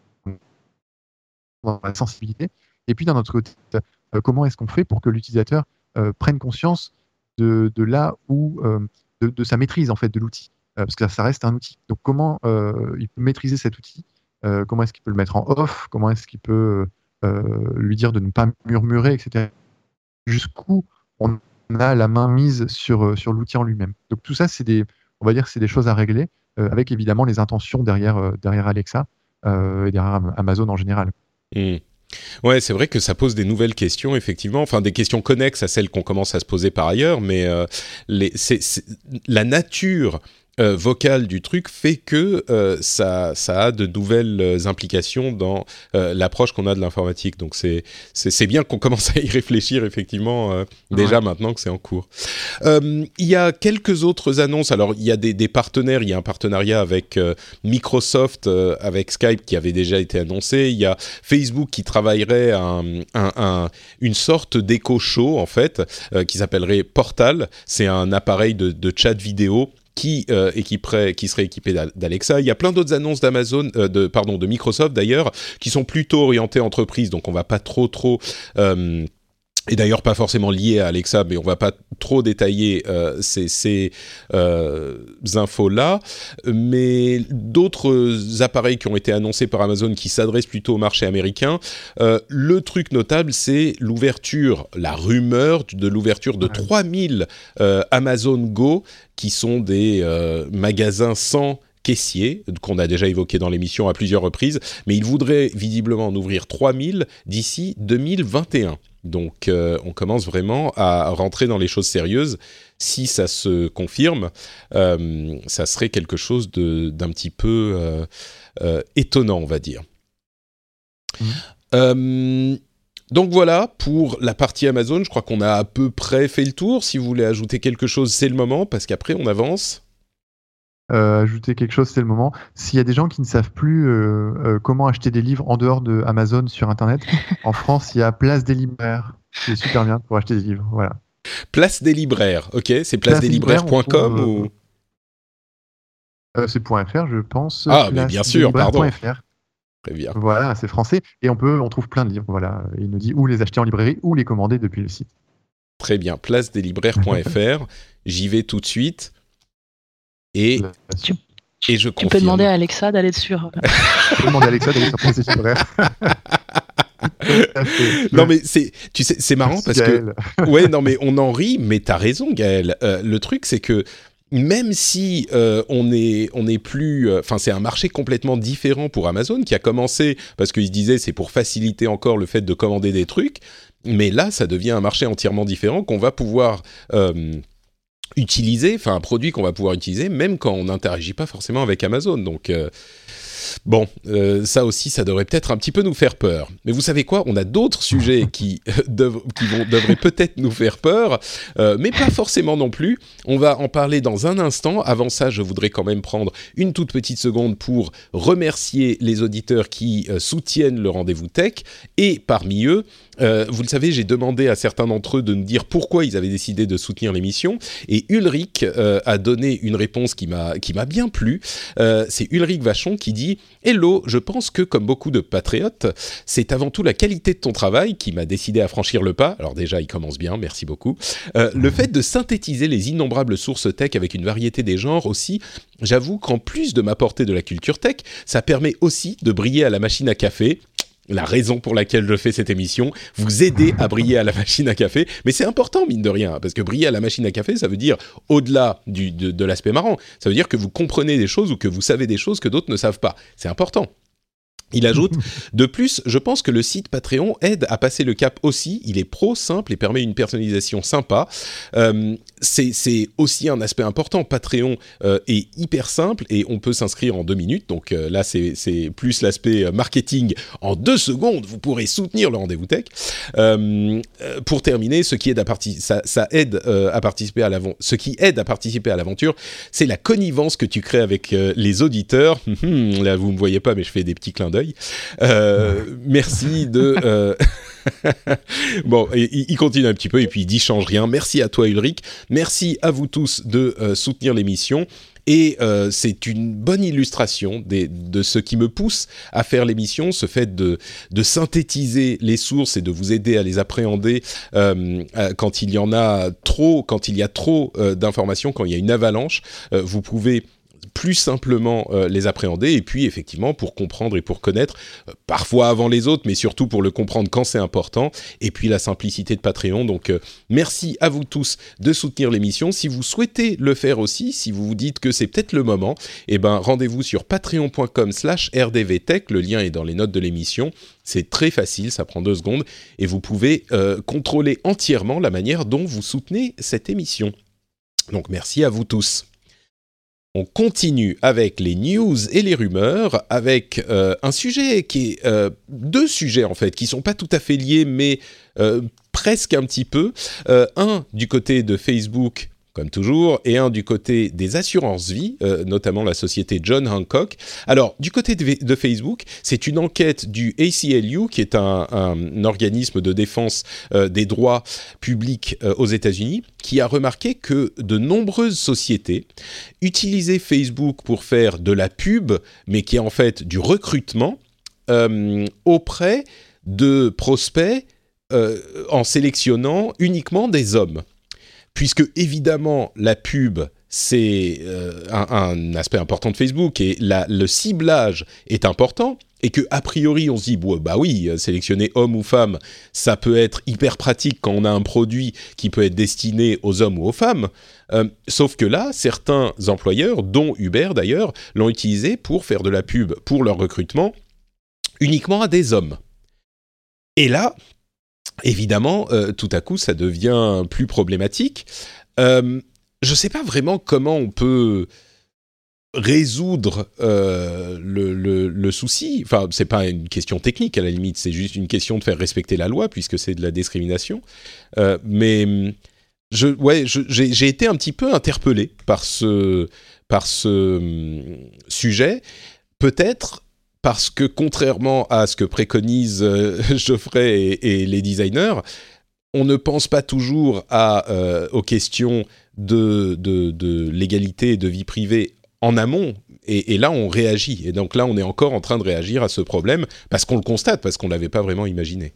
dans la sensibilité. Et puis d'un autre côté, euh, comment est-ce qu'on fait pour que l'utilisateur euh, prenne conscience de, de là où euh, de, de sa maîtrise en fait de l'outil, euh, parce que ça, ça reste un outil. Donc comment euh, il peut maîtriser cet outil, euh, comment est-ce qu'il peut le mettre en off, comment est-ce qu'il peut euh, lui dire de ne pas murmurer, et cetera. Jusqu'où on a la main mise sur sur l'outil en lui-même. Donc tout ça, c'est des, on va dire, c'est des choses à régler, euh, avec évidemment les intentions derrière euh, derrière Alexa euh, et derrière Amazon en général. Mmh. Ouais, c'est vrai que ça pose des nouvelles questions, effectivement, enfin des questions connexes à celles qu'on commence à se poser par ailleurs, mais euh, les, c'est, c'est, la nature euh, vocale du truc fait que euh, ça, ça a de nouvelles implications dans euh, l'approche qu'on a de l'informatique. Donc c'est, c'est, c'est bien qu'on commence à y réfléchir effectivement euh, déjà ouais. maintenant que c'est en cours. Euh, il y a quelques autres annonces. Alors il y a des, des partenaires. Il y a un partenariat avec euh, Microsoft, euh, avec Skype qui avait déjà été annoncé. Il y a Facebook qui travaillerait à un, un, un, une sorte d'écho show en fait euh, qui s'appellerait Portal. C'est un appareil de, de chat vidéo qui euh, équiperait, qui serait équipé d'Alexa. Il y a plein d'autres annonces d'Amazon, euh, de pardon, de Microsoft d'ailleurs, qui sont plutôt orientées entreprises. Donc on va pas trop trop euh, et d'ailleurs pas forcément lié à Alexa, mais on va pas trop détailler euh, ces, ces euh, infos-là. Mais d'autres appareils qui ont été annoncés par Amazon qui s'adressent plutôt au marché américain. Euh, le truc notable, c'est l'ouverture, la rumeur de l'ouverture de trois mille euh, Amazon Go, qui sont des euh, magasins sans caissiers, qu'on a déjà évoqué dans l'émission à plusieurs reprises, mais ils voudraient visiblement en ouvrir trois mille d'ici deux mille vingt et un. Donc euh, on commence vraiment à rentrer dans les choses sérieuses. Si ça se confirme, euh, ça serait quelque chose de, d'un petit peu euh, euh, étonnant, on va dire. Mmh. Euh, donc voilà, pour la partie Amazon, je crois qu'on a à peu près fait le tour. Si vous voulez ajouter quelque chose, c'est le moment, parce qu'après on avance. Euh, ajouter quelque chose, c'est le moment. S'il y a des gens qui ne savent plus euh, euh, comment acheter des livres en dehors de Amazon sur Internet, en France, il y a Place des libraires, qui est super bien pour acheter des livres. Voilà. Place des libraires, ok, c'est place des libraires point com ou euh, euh, c'est .fr, je pense. Ah, mais bien sûr, pardon. .fr. Très bien. Voilà, c'est français et on peut, on trouve plein de livres. Voilà, il nous dit où les acheter en librairie ou les commander depuis le site. Très bien, place des libraires point fr. J'y vais tout de suite. Et, tu, et je tu confirme. peux demander à Alexa d'aller sur. Tu peux demander à Alexa d'aller sur Place des libraires. Non mais c'est, tu sais, c'est marrant parce Gaël. que ouais non mais on en rit, mais t'as raison Gaël. Euh, le truc c'est que même si euh, on est on est plus, enfin euh, c'est un marché complètement différent pour Amazon qui a commencé parce qu'ils se disaient c'est pour faciliter encore le fait de commander des trucs, mais là ça devient un marché entièrement différent qu'on va pouvoir euh, utiliser, enfin un produit qu'on va pouvoir utiliser même quand on n'interagit pas forcément avec Amazon. Donc euh, bon, euh, ça aussi, ça devrait peut-être un petit peu nous faire peur. Mais vous savez quoi ? On a d'autres sujets qui, dev- qui vont, devraient peut-être nous faire peur, euh, mais pas forcément non plus. On va en parler dans un instant. Avant ça, je voudrais quand même prendre une toute petite seconde pour remercier les auditeurs qui euh, soutiennent le Rendez-vous Tech. Et parmi eux, Euh, vous le savez, j'ai demandé à certains d'entre eux de nous dire pourquoi ils avaient décidé de soutenir l'émission. Et Ulrich euh, a donné une réponse qui m'a, qui m'a bien plu. Euh, c'est Ulrich Vachon qui dit « Hello, je pense que comme beaucoup de patriotes, c'est avant tout la qualité de ton travail qui m'a décidé à franchir le pas. » Alors déjà, il commence bien, merci beaucoup. Euh, le fait de synthétiser les innombrables sources tech avec une variété des genres aussi, j'avoue qu'en plus de m'apporter de la culture tech, ça permet aussi de briller à la machine à café. La raison pour laquelle je fais cette émission, vous aider à briller à la machine à café. Mais c'est important, mine de rien, parce que briller à la machine à café, ça veut dire, au-delà du, de, de l'aspect marrant, ça veut dire que vous comprenez des choses ou que vous savez des choses que d'autres ne savent pas. C'est important. Il ajoute, de plus, je pense que le site Patreon aide à passer le cap aussi. Il est pro, simple et permet une personnalisation sympa. Euh, c'est, c'est aussi un aspect important. Patreon euh, est hyper simple et on peut s'inscrire en deux minutes. Donc euh, là, c'est, c'est plus l'aspect marketing. En deux secondes, vous pourrez soutenir le Rendez-vous Tech. Euh, pour terminer, ce qui aide à, partic- ça, ça aide, euh, à participer à l'avent- ce qui aide à participer à l'aventure, c'est la connivence que tu crées avec euh, les auditeurs. Là, vous ne me voyez pas, mais je fais des petits clins d'œil. Euh, merci de... Euh... bon, et, il continue un petit peu et puis il dit « change rien ». Merci à toi Ulrich, merci à vous tous de euh, soutenir l'émission. Et euh, c'est une bonne illustration des, de ce qui me pousse à faire l'émission, ce fait de, de synthétiser les sources et de vous aider à les appréhender euh, quand il y en a trop, quand il y a trop euh, d'informations, quand il y a une avalanche. Euh, vous pouvez plus simplement euh, les appréhender et puis effectivement pour comprendre et pour connaître euh, parfois avant les autres mais surtout pour le comprendre quand c'est important et puis la simplicité de Patreon. Donc euh, merci à vous tous de soutenir l'émission. Si vous souhaitez le faire aussi, si vous vous dites que c'est peut-être le moment, eh ben rendez-vous sur patreon point com slash r d v tech, le lien est dans les notes de l'émission. C'est très facile, ça prend deux secondes et vous pouvez euh, contrôler entièrement la manière dont vous soutenez cette émission. Donc merci à vous tous. on continue avec les news et les rumeurs, avec euh, un sujet qui est... Euh, deux sujets, en fait, qui sont pas tout à fait liés, mais euh, presque un petit peu. Euh, un, du côté de Facebook, comme toujours, et un du côté des assurances-vie, euh, notamment la société John Hancock. Alors, du côté de, de Facebook, c'est une enquête du A C L U, qui est un, un organisme de défense euh, des droits publics euh, aux États-Unis, qui a remarqué que de nombreuses sociétés utilisaient Facebook pour faire de la pub, mais qui est en fait du recrutement, euh, auprès de prospects euh, en sélectionnant uniquement des hommes. Puisque, évidemment, la pub, c'est euh, un, un aspect important de Facebook et la, le ciblage est important et que, a priori, on se dit, bah, bah oui, sélectionner homme ou femme, ça peut être hyper pratique quand on a un produit qui peut être destiné aux hommes ou aux femmes. Euh, sauf que là, certains employeurs, dont Uber d'ailleurs, l'ont utilisé pour faire de la pub pour leur recrutement uniquement à des hommes. Et là... Évidemment, euh, tout à coup, ça devient plus problématique. Euh, je ne sais pas vraiment comment on peut résoudre euh, le, le, le souci. Enfin, ce n'est pas une question technique, à la limite. C'est juste une question de faire respecter la loi, puisque c'est de la discrimination. Euh, mais je, ouais, je, j'ai, j'ai été un petit peu interpellé par ce, par ce hum, sujet. Peut-être... Parce que contrairement à ce que préconisent euh, Geoffrey et, et les designers, on ne pense pas toujours à, euh, aux questions de, de, de l'égalité et de vie privée en amont. Et, et là, on réagit. Et donc là, on est encore en train de réagir à ce problème parce qu'on le constate, parce qu'on ne l'avait pas vraiment imaginé.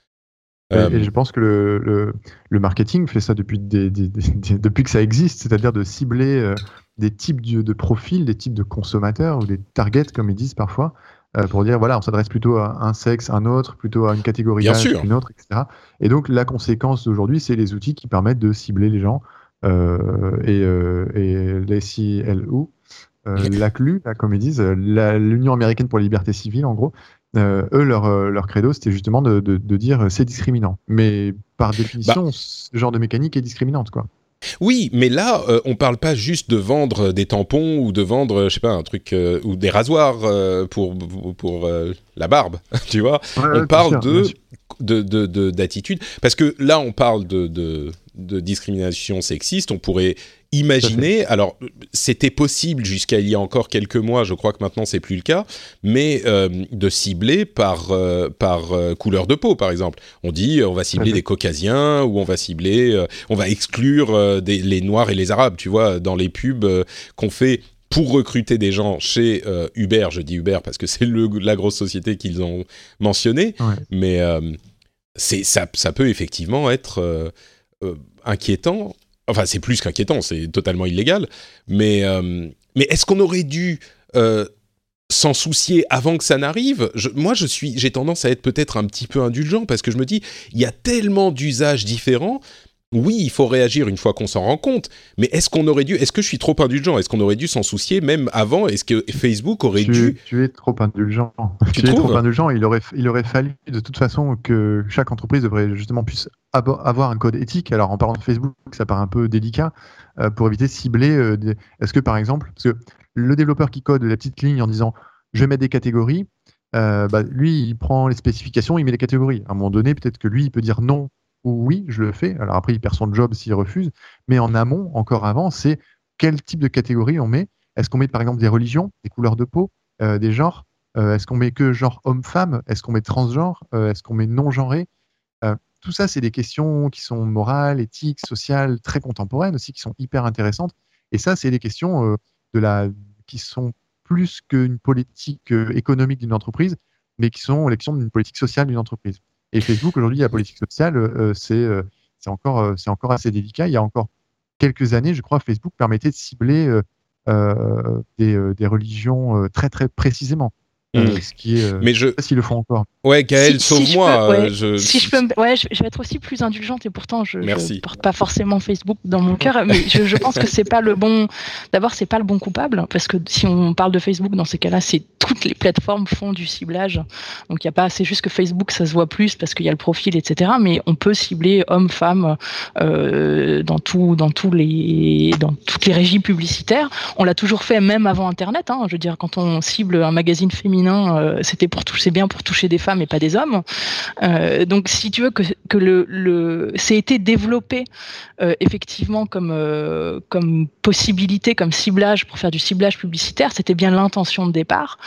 Et, euh, et je pense que le, le, le marketing fait ça depuis, des, des, des, des, depuis que ça existe, c'est-à-dire de cibler euh, des types de, de profils, des types de consommateurs ou des targets, comme ils disent parfois, pour dire, voilà, on s'adresse plutôt à un sexe, un autre, plutôt à une catégorie d'âge qu'une autre, et cetera. Et donc, la conséquence d'aujourd'hui, c'est les outils qui permettent de cibler les gens. Euh, et, euh, et l'A C L U, euh, l'A C L U, là, comme ils disent, la, l'Union américaine pour la liberté civile, en gros, euh, eux, leur, leur credo, c'était justement de, de, de dire c'est discriminant. Mais par définition, bah, ce genre de mécanique est discriminante, quoi. Oui, mais là, euh, on parle pas juste de vendre des tampons ou de vendre, je sais pas, un truc euh, ou des rasoirs euh, pour pour euh, la barbe, tu vois. Ouais, on ouais, parle sûr, de, de, de de d'attitude parce que là, on parle de de, de discrimination sexiste. On pourrait imaginer, alors c'était possible jusqu'à il y a encore quelques mois, je crois que maintenant c'est plus le cas, mais euh, de cibler par euh, par euh, couleur de peau, par exemple. On dit on va cibler des caucasiens ou on va cibler, euh, on va exclure euh, des, les noirs et les arabes, tu vois, dans les pubs euh, qu'on fait pour recruter des gens chez euh, Uber. Je dis Uber parce que c'est le, la grosse société qu'ils ont mentionnée, ouais. mais euh, c'est ça, ça peut effectivement être euh, euh, inquiétant. Enfin, c'est plus qu'inquiétant, c'est totalement illégal. Mais, euh, mais est-ce qu'on aurait dû euh, s'en soucier avant que ça n'arrive ? je, Moi, je suis, j'ai tendance à être peut-être un petit peu indulgent parce que je me dis, il y a tellement d'usages différents. Oui, il faut réagir une fois qu'on s'en rend compte. Mais est-ce qu'on aurait dû... Est-ce que je suis trop indulgent ? Est-ce qu'on aurait dû s'en soucier même avant ? Est-ce que Facebook aurait tu, dû... Tu es trop indulgent. Tu, tu es trouves ? trop indulgent. Il aurait, il aurait fallu de toute façon que chaque entreprise devrait justement puisse avoir un code éthique. Alors en parlant de Facebook, ça paraît un peu délicat euh, pour éviter de cibler. Euh, des... Est-ce que par exemple, parce que le développeur qui code la petite ligne en disant je vais mettre des catégories, euh, bah, lui il prend les spécifications, il met les catégories. À un moment donné, peut-être que lui il peut dire non ou oui, je le fais. Alors après il perd son job s'il refuse. Mais en amont, encore avant, c'est quel type de catégorie on met. Est-ce qu'on met par exemple des religions, des couleurs de peau, euh, des genres euh, Est-ce qu'on met que genre homme-femme ? Est-ce qu'on met transgenre ? euh, Est-ce qu'on met non-genré ? euh, Tout ça, c'est des questions qui sont morales, éthiques, sociales, très contemporaines aussi, qui sont hyper intéressantes. Et ça, c'est des questions euh, de la... qui sont plus qu'une politique euh, économique d'une entreprise, mais qui sont l'élection d'une politique sociale d'une entreprise. Et Facebook, aujourd'hui, la politique sociale, euh, c'est, euh, c'est, encore, euh, c'est encore assez délicat. Il y a encore quelques années, je crois, Facebook permettait de cibler euh, euh, des, euh, des religions euh, très, très précisément. Euh, ce qui est, euh, mais je sais pas s'ils le font encore. Ouais, Gaël, si, sauve-moi. Si je peux, ouais, je... si je peux, me... ouais, je, je vais être aussi plus indulgente et pourtant je, je porte pas forcément Facebook dans mon cœur, mais je, je pense que c'est pas le bon. D'abord, c'est pas le bon coupable parce que si on parle de Facebook dans ces cas-là, c'est toutes les plateformes font du ciblage. Donc il y a pas, c'est juste que Facebook ça se voit plus parce qu'il y a le profil, et cetera. Mais on peut cibler hommes, femmes euh, dans tout, dans tous les, dans toutes les régies publicitaires. On l'a toujours fait même avant Internet. Hein. Je veux dire, quand on cible un magazine féminin, euh, c'était pour toucher, c'est bien pour toucher des femmes et pas des hommes. Euh, donc si tu veux que que le, le c'est été développé euh, effectivement comme euh, comme possibilité, comme ciblage pour faire du ciblage publicitaire, c'était bien l'intention de départ.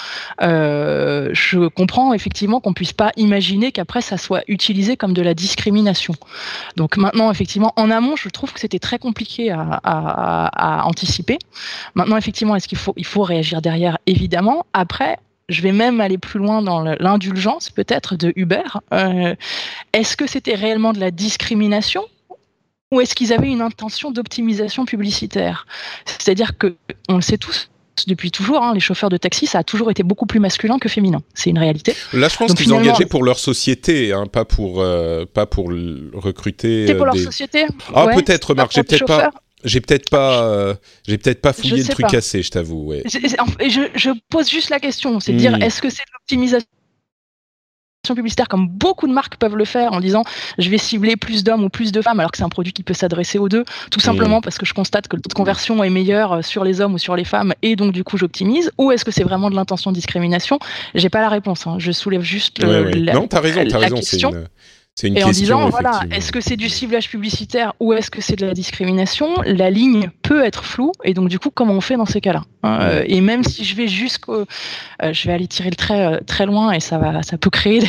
Euh, je comprends effectivement qu'on puisse pas imaginer qu'après ça soit utilisé comme de la discrimination. Donc maintenant effectivement en amont, je trouve que c'était très compliqué à, à, à anticiper. Maintenant effectivement, est-ce qu'il faut il faut réagir derrière? Évidemment. Après, je vais même aller plus loin dans l'indulgence peut-être de Uber. Euh, est-ce que c'était réellement de la discrimination ou est-ce qu'ils avaient une intention d'optimisation publicitaire? C'est-à-dire que, on le sait tous, depuis toujours, hein, les chauffeurs de taxi, ça a toujours été beaucoup plus masculin que féminin. C'est une réalité. Là, je pense Donc, qu'ils finalement, engageaient pour leur société, hein, pas pour euh, pas pour l- recruter. C'était pour euh, leur des... société. Ah ouais, peut-être, Marc, j'ai peut-être pas. J'ai peut-être pas, euh, j'ai peut-être pas fouillé Je le sais truc pas. assez, je t'avoue. Ouais. Je, je, je pose juste la question, c'est de Hmm. dire, est-ce que c'est de l'optimisation publicitaire comme beaucoup de marques peuvent le faire en disant je vais cibler plus d'hommes ou plus de femmes alors que c'est un produit qui peut s'adresser aux deux, tout simplement parce que je constate que le taux de conversion est meilleur sur les hommes ou sur les femmes et donc du coup j'optimise, ou est-ce que c'est vraiment de l'intention de discrimination? J'ai pas la réponse, hein. Je soulève juste Ouais, le, ouais. la, Non, t'as raison, t'as la raison. question. C'est une, c'est une Et en question. disant, voilà, effectivement. est-ce que c'est du ciblage publicitaire ou est-ce que c'est de la discrimination? La ligne peut être floue, et donc du coup, comment on fait dans ces cas-là? euh, Et même si je vais jusqu'au... Euh, je vais aller tirer le trait euh, très loin, et ça va, ça peut créer... Des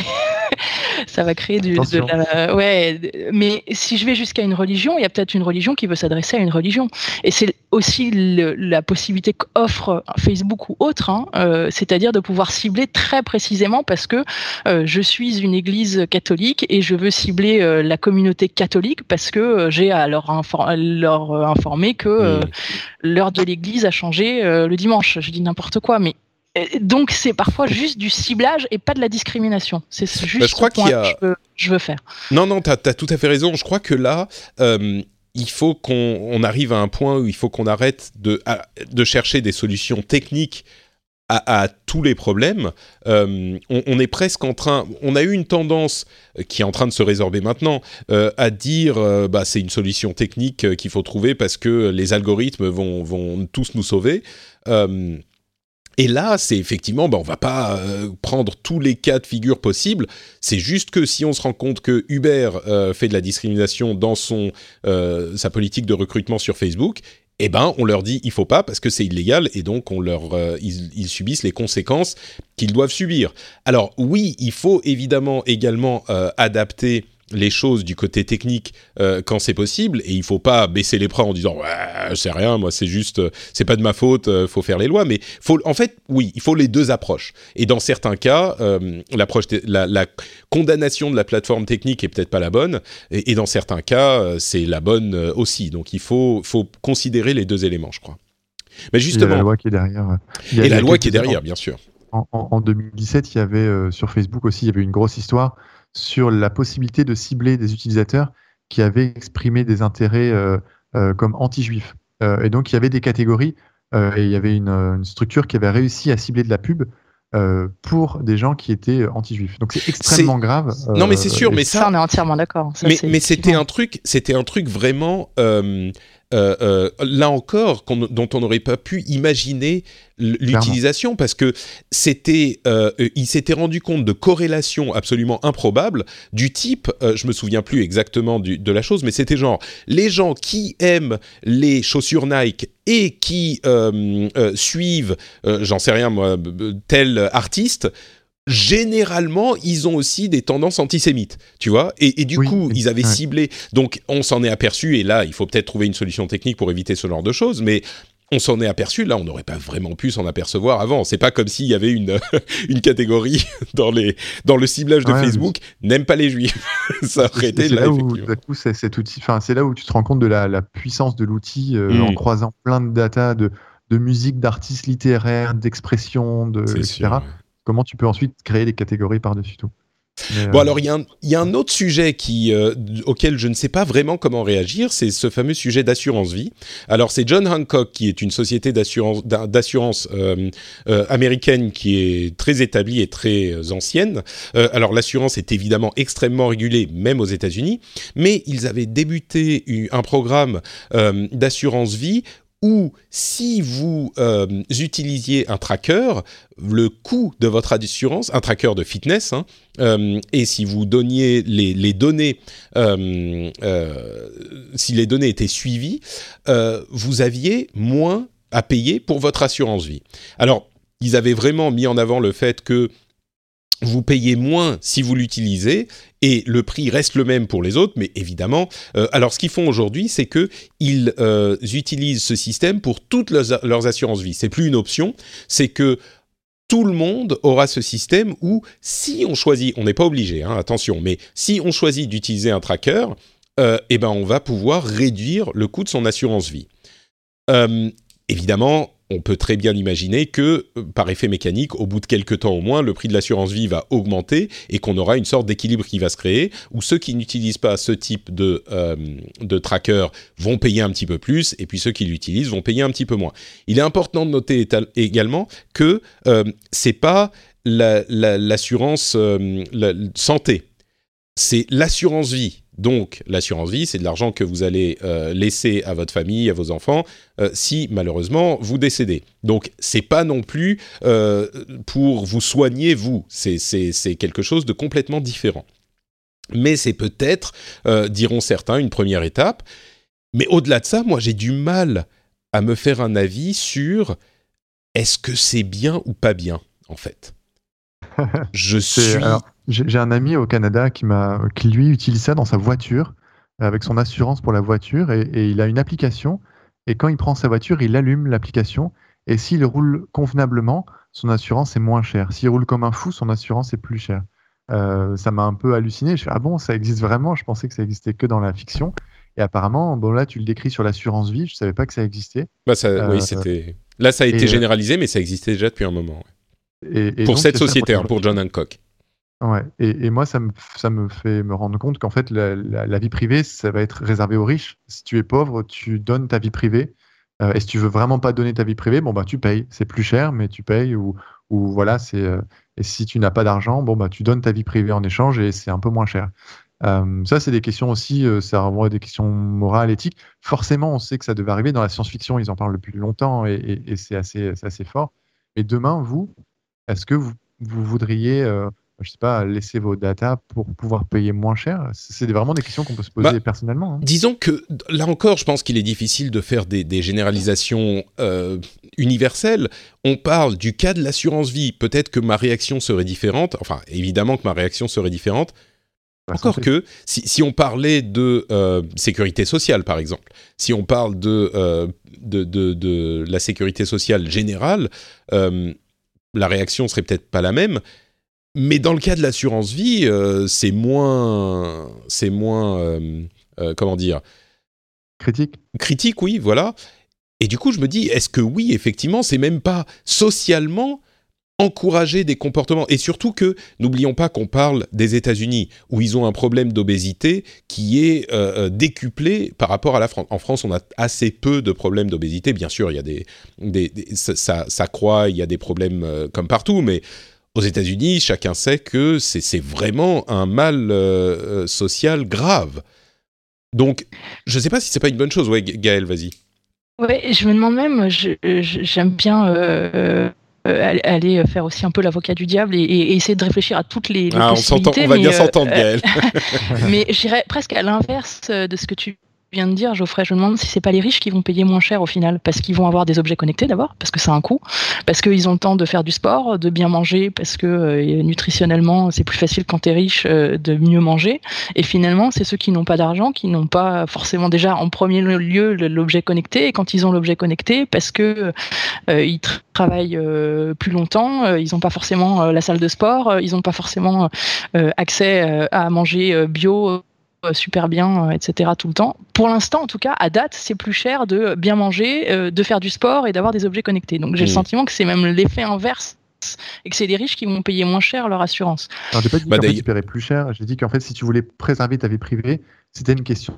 ça va créer du, de la... Ouais, mais si je vais jusqu'à une religion, il y a peut-être une religion qui veut s'adresser à une religion. Et c'est aussi le, la possibilité qu'offre Facebook ou autre, hein, euh, c'est-à-dire de pouvoir cibler très précisément parce que euh, je suis une église catholique et je veux cibler euh, la communauté catholique parce que euh, j'ai à leur, infor- leur euh, informer que euh, mmh. l'heure de l'église a changé euh, le dimanche. Je dis n'importe quoi, mais donc c'est parfois juste du ciblage et pas de la discrimination. C'est juste bah, je crois ce point a... que je veux, je veux faire. Non, non, t'as, t'as tout à fait raison. Je crois que là, euh, il faut qu'on on arrive à un point où il faut qu'on arrête de, à, de chercher des solutions techniques à, à tous les problèmes. Euh, on, on est presque en train... On a eu une tendance qui est en train de se résorber maintenant euh, à dire euh, bah, c'est une solution technique euh, qu'il faut trouver parce que les algorithmes vont, vont tous nous sauver. Euh, Et là, c'est effectivement, bah, on va pas euh, prendre tous les cas de figure possibles. C'est juste que si on se rend compte que Uber euh, fait de la discrimination dans son euh, sa politique de recrutement sur Facebook, eh ben, on leur dit il faut pas parce que c'est illégal et donc on leur euh, ils, ils subissent les conséquences qu'ils doivent subir. Alors oui, il faut évidemment également euh, adapter les choses du côté technique euh, quand c'est possible, et il faut pas baisser les bras en disant ouais c'est rien, moi c'est juste euh, c'est pas de ma faute, euh, faut faire les lois, mais faut en fait oui il faut les deux approches, et dans certains cas euh, l'approche la, la condamnation de la plateforme technique est peut-être pas la bonne, et, et dans certains cas euh, c'est la bonne euh, aussi, donc il faut faut considérer les deux éléments, je crois. Mais justement, il y a la loi qui est derrière. Il y a, et il y a la loi qui est derrière, ans, bien sûr. En, en, en deux mille dix-sept, il y avait euh, sur Facebook aussi, il y avait une grosse histoire sur la possibilité de cibler des utilisateurs qui avaient exprimé des intérêts euh, euh, comme anti-juifs. Euh, et donc, il y avait des catégories euh, et il y avait une, une structure qui avait réussi à cibler de la pub euh, pour des gens qui étaient anti-juifs. Donc, c'est extrêmement c'est... grave. Euh, non, mais c'est sûr, mais ça... ça... on est entièrement d'accord. Ça, mais, c'est mais c'était un truc, c'était un truc vraiment... Euh, Euh, euh, là encore, qu'on, dont on n'aurait pas pu imaginer l'utilisation, parce que c'était, euh, il s'était rendu compte de corrélations absolument improbables du type, euh, je me souviens plus exactement du, de la chose, mais c'était genre les gens qui aiment les chaussures Nike et qui euh, euh, suivent, euh, j'en sais rien moi, tel artiste. Généralement, ils ont aussi des tendances antisémites, tu vois, et, et du oui, coup, oui, ils avaient ouais. ciblé, donc on s'en est aperçu, et là, il faut peut-être trouver une solution technique pour éviter ce genre de choses, mais on s'en est aperçu, là, on n'aurait pas vraiment pu s'en apercevoir avant, c'est pas comme s'il y avait une, une catégorie dans, les, dans le ciblage de ouais, Facebook, mais... n'aime pas les juifs, ça aurait été là, là où, coup, c'est, cet outil, c'est là où tu te rends compte de la, la puissance de l'outil, euh, mm. en croisant plein de data, de, de musique, d'artistes littéraires, d'expressions, de, et cetera. Sûr, ouais. Comment tu peux ensuite créer des catégories par-dessus tout. Mais, Bon, euh, alors, il y, a un- il y a un autre sujet qui, euh, auquel je ne sais pas vraiment comment réagir, c'est ce fameux sujet d'assurance vie. Alors, c'est John Hancock, qui est une société d'assurance, d'a- d'assurance euh, euh, américaine qui est très établie et très euh, ancienne. Euh, alors, l'assurance est évidemment extrêmement régulée, même aux États-Unis, mais ils avaient débuté u- un programme euh, d'assurance vie où si vous euh, utilisiez un tracker, le coût de votre assurance, un tracker de fitness, hein, euh, et si vous donniez les, les données, euh, euh, si les données étaient suivies, euh, vous aviez moins à payer pour votre assurance vie. Alors, ils avaient vraiment mis en avant le fait que vous payez moins si vous l'utilisez et le prix reste le même pour les autres, mais évidemment, euh, alors ce qu'ils font aujourd'hui, c'est que ils euh, utilisent ce système pour toutes leurs, leurs assurances vie. C'est plus une option, c'est que tout le monde aura ce système où si on choisit, on n'est pas obligé, hein, attention, mais si on choisit d'utiliser un tracker, euh, eh ben on va pouvoir réduire le coût de son assurance vie. Euh, évidemment, on peut très bien imaginer que, euh, par effet mécanique, au bout de quelques temps au moins, le prix de l'assurance vie va augmenter et qu'on aura une sorte d'équilibre qui va se créer, où ceux qui n'utilisent pas ce type de, euh, de tracker vont payer un petit peu plus, et puis ceux qui l'utilisent vont payer un petit peu moins. Il est important de noter étal- également que euh, c'est pas la, la, l'assurance euh, la, santé, c'est l'assurance vie. Donc, l'assurance vie, c'est de l'argent que vous allez euh, laisser à votre famille, à vos enfants, euh, si malheureusement vous décédez. Donc, c'est pas non plus euh, pour vous soigner vous. C'est, c'est, c'est quelque chose de complètement différent. Mais c'est peut-être, euh, diront certains, une première étape. Mais au-delà de ça, moi, j'ai du mal à me faire un avis sur est-ce que c'est bien ou pas bien, en fait. Je c'est, suis... alors, j'ai j'ai un ami au Canada qui m'a, qui lui utilise ça dans sa voiture euh, avec son assurance pour la voiture et, et il a une application et quand il prend sa voiture, il allume l'application et s'il roule convenablement, son assurance est moins chère. S'il roule comme un fou, son assurance est plus chère. Euh, ça m'a un peu halluciné. Je fais, ah bon, ça existe vraiment? Je pensais que ça existait que dans la fiction. Et apparemment, bon là, tu le décris sur l'assurance vie, je savais pas que ça existait. Bah ça, Euh, oui, c'était... Là, ça a été et, généralisé, mais ça existait déjà depuis un moment. Ouais. et, et Pour donc, cette c'est ça société, pour hein, pour John Hancock. Ouais. Et, et moi, ça me, ça me fait me rendre compte qu'en fait, la, la- la vie privée, ça va être réservé aux riches. Si tu es pauvre, tu donnes ta vie privée. Euh, et si tu veux vraiment pas donner ta vie privée, bon bah tu payes. C'est plus cher, mais tu payes. Ou, ou voilà, c'est. euh, Et si tu n'as pas d'argent, bon bah tu donnes ta vie privée en échange et c'est un peu moins cher. Euh, ça, c'est des questions aussi. Euh, ça renvoie à des questions morales, éthiques. Forcément, on sait que ça devait arriver dans la science-fiction. Ils en parlent depuis longtemps et, et- et c'est assez, c'est assez fort. Mais demain, vous, est-ce que vous, vous voudriez, euh, je sais pas, laisser vos datas pour pouvoir payer moins cher? C'est des- vraiment des questions qu'on peut se poser Bah, personnellement, hein. disons que, là encore, je pense qu'il est difficile de faire des, des généralisations euh, universelles. On parle du cas de l'assurance vie. Peut-être que ma réaction serait différente. Enfin, évidemment que ma réaction serait différente. La Encore santé. que, si, si on parlait de euh, sécurité sociale, par exemple, si on parle de, euh, de, de, de la sécurité sociale générale, euh, la réaction serait peut-être pas la même. Mais dans le cas de l'assurance vie, euh, c'est moins, c'est moins, euh, euh, comment dire, Critique. critique, oui, voilà. Et du coup, je me dis, est-ce que oui, effectivement, c'est même pas socialement encourager des comportements, et surtout que, n'oublions pas qu'on parle des États-Unis, où ils ont un problème d'obésité qui est euh, décuplé par rapport à la France. En France, on a assez peu de problèmes d'obésité. Bien sûr, il y a des, des, des ça, ça, ça croît, il y a des problèmes euh, comme partout, mais aux États-Unis, chacun sait que c'est, c'est vraiment un mal euh, social grave. Donc, je ne sais pas si c'est pas une bonne chose. Ouais, Gaël, vas-y. Ouais, je me demande même, je- je- j'aime bien euh, euh, aller aller faire aussi un peu l'avocat du diable et, et essayer de réfléchir à toutes les, les Ah, on s'entend, possibilités. on va mais, bien euh, s'entendre, Gaël. mais j'irais presque à l'inverse de ce que tu viens de dire, Geoffrey. Je me demande si c'est pas les riches qui vont payer moins cher au final, parce qu'ils vont avoir des objets connectés d'abord, parce que c'est un coût, parce qu'ils ont le temps de faire du sport, de bien manger, parce que euh, nutritionnellement c'est plus facile quand t'es riche euh, de mieux manger. Et finalement, c'est ceux qui n'ont pas d'argent, qui n'ont pas forcément déjà en premier lieu l'objet connecté. Et quand ils ont l'objet connecté, parce que euh, ils tra- travaillent euh, plus longtemps, euh, ils n'ont pas forcément euh, la salle de sport, euh, ils n'ont pas forcément euh, accès euh, à manger euh, bio. Euh, super bien, euh, et cetera tout le temps. Pour l'instant, en tout cas, à date, c'est plus cher de bien manger, euh, de faire du sport et d'avoir des objets connectés. Donc j'ai Mmh. le sentiment que c'est même l'effet inverse et que c'est les riches qui vont payer moins cher leur assurance. Alors, j'ai pas dit Bah, qu'en fait, d'ailleurs- tu paierais plus cher. J'ai dit qu'en fait, si tu voulais préserver ta vie privée, c'était une question.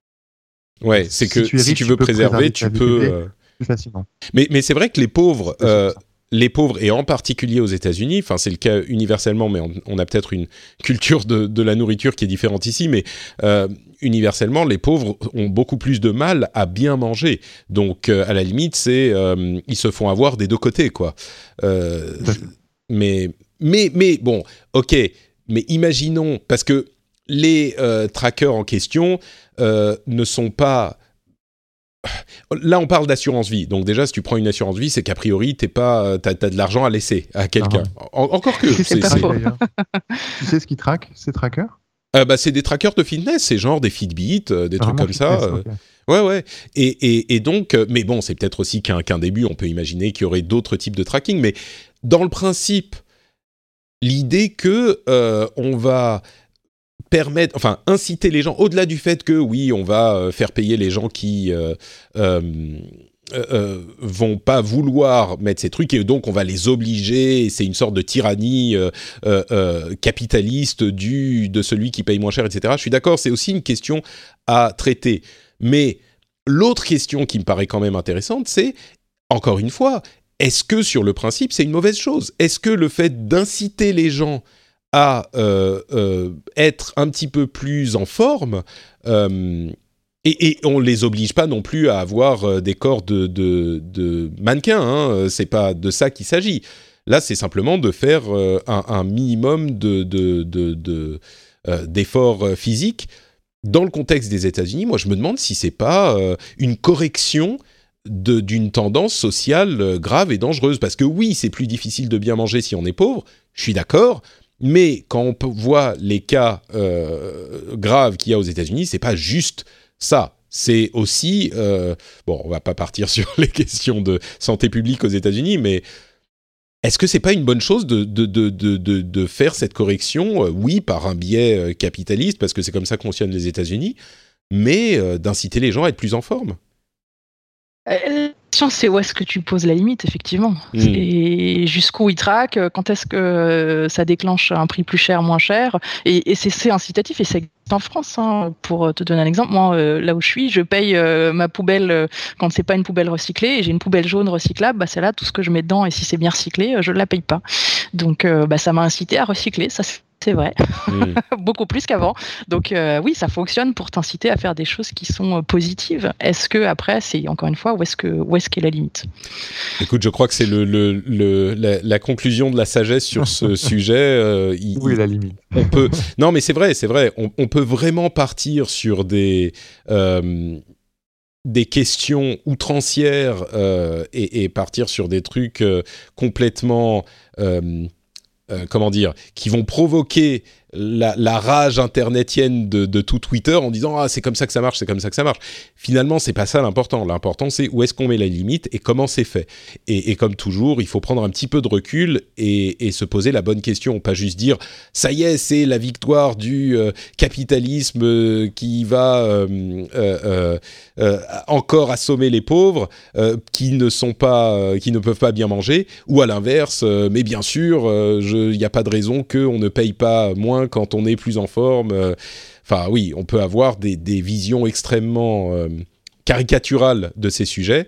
Ouais, c'est Si que tu es si riche, tu tu veux peux préserver, préserver tu ta vie peux. privée. euh, Plus facilement. Mais mais c'est vrai que les pauvres, C'est euh, surtout ça. les pauvres et en particulier aux États-Unis, enfin c'est le cas universellement, mais on, on a peut-être une culture de, de la nourriture qui est différente ici, mais euh, universellement, les pauvres ont beaucoup plus de mal à bien manger. Donc euh, à la limite, c'est euh, ils se font avoir des deux côtés, quoi. Euh, Tout à fait. mais mais mais bon, ok. Mais imaginons parce que les euh, trackers en question euh, ne sont pas. Là, on parle d'assurance vie. Donc déjà, si tu prends une assurance vie, c'est qu'a priori, t'es pas, t'as, t'as de l'argent à laisser à quelqu'un. En- encore que. Qu'est-ce c'est, qui traque, c'est, d'ailleurs Tu sais ce qui traque, ces trackers? euh, bah, c'est des trackers de fitness, c'est genre des Fitbit, euh, des trucs Vraiment comme ça. fitness, euh, ok. Ouais, ouais. Et, et, et donc, euh, mais bon, c'est peut-être aussi qu'un, qu'un début. On peut imaginer qu'il y aurait d'autres types de tracking. Mais dans le principe, l'idée que euh, on va permettre, enfin, inciter les gens, au-delà du fait que, oui, on va euh, faire payer les gens qui euh, euh, euh, vont pas vouloir mettre ces trucs, et donc on va les obliger, et c'est une sorte de tyrannie euh, euh, euh, capitaliste du, de celui qui paye moins cher, et cetera. Je suis d'accord, c'est aussi une question à traiter. Mais l'autre question qui me paraît quand même intéressante, c'est, encore une fois, est-ce que sur le principe, c'est une mauvaise chose ? Est-ce que le fait d'inciter les gens à euh, euh, être un petit peu plus en forme, euh, et, et on les oblige pas non plus à avoir euh, des corps de, de, de mannequins, hein, c'est pas de ça qu'il s'agit. Là, c'est simplement de faire euh, un, un minimum de, de, de, de, euh, d'efforts physiques. Dans le contexte des États-Unis, moi, je me demande si c'est pas euh, une correction de, d'une tendance sociale euh, grave et dangereuse. Parce que oui, c'est plus difficile de bien manger si on est pauvre, je suis d'accord. Mais quand on voit les cas euh, graves qu'il y a aux États-Unis, c'est pas juste ça. C'est aussi euh, bon, on va pas partir sur les questions de santé publique aux États-Unis, mais est-ce que c'est pas une bonne chose de de de de de, de faire cette correction euh, oui, par un biais euh, capitaliste, parce que c'est comme ça que fonctionnent les États-Unis, mais euh, d'inciter les gens à être plus en forme. Euh, La question, c'est où est-ce que tu poses la limite, effectivement. Mm. Et jusqu'où il traque, quand est-ce que ça déclenche un prix plus cher, moins cher. Et, et c'est, c'est incitatif, et c'est en France, hein. Pour te donner un exemple, moi, euh, là où je suis, je paye euh, ma poubelle euh, quand c'est pas une poubelle recyclée, et j'ai une poubelle jaune recyclable, bah, c'est là tout ce que je mets dedans, et si c'est bien recyclé, euh, je la paye pas. Donc euh, bah, ça m'a incité à recycler, ça c'est vrai, Mm. beaucoup plus qu'avant. Donc euh, oui, ça fonctionne pour t'inciter à faire des choses qui sont euh, positives. Est-ce que après, c'est encore une fois, où est-ce que où est-ce qu'est la limite ? Écoute, je crois que c'est le, le, le, la, la conclusion de la sagesse sur ce sujet. Euh, il, Où est la limite? on peut. Non, mais c'est vrai, c'est vrai. On, on peut vraiment partir sur des euh, des questions outrancières euh, et, et partir sur des trucs euh, complètement euh, euh, comment dire, qui vont provoquer la, la rage internetienne de, de tout Twitter en disant ah c'est comme ça que ça marche, c'est comme ça que ça marche. Finalement, c'est pas ça l'important. L'important, c'est où est-ce qu'on met la limite et comment c'est fait. Et, et comme toujours, il faut prendre un petit peu de recul et, et se poser la bonne question, pas juste dire ça y est, c'est la victoire du euh, capitalisme euh, qui va euh, euh, euh, encore assommer les pauvres euh, qui ne sont pas, euh, qui ne peuvent pas bien manger, ou à l'inverse, euh, mais bien sûr, il n'y a pas de raison qu'on ne paye pas moins quand on est plus en forme. Enfin, euh, oui, on peut avoir des, des visions extrêmement euh, caricaturales de ces sujets,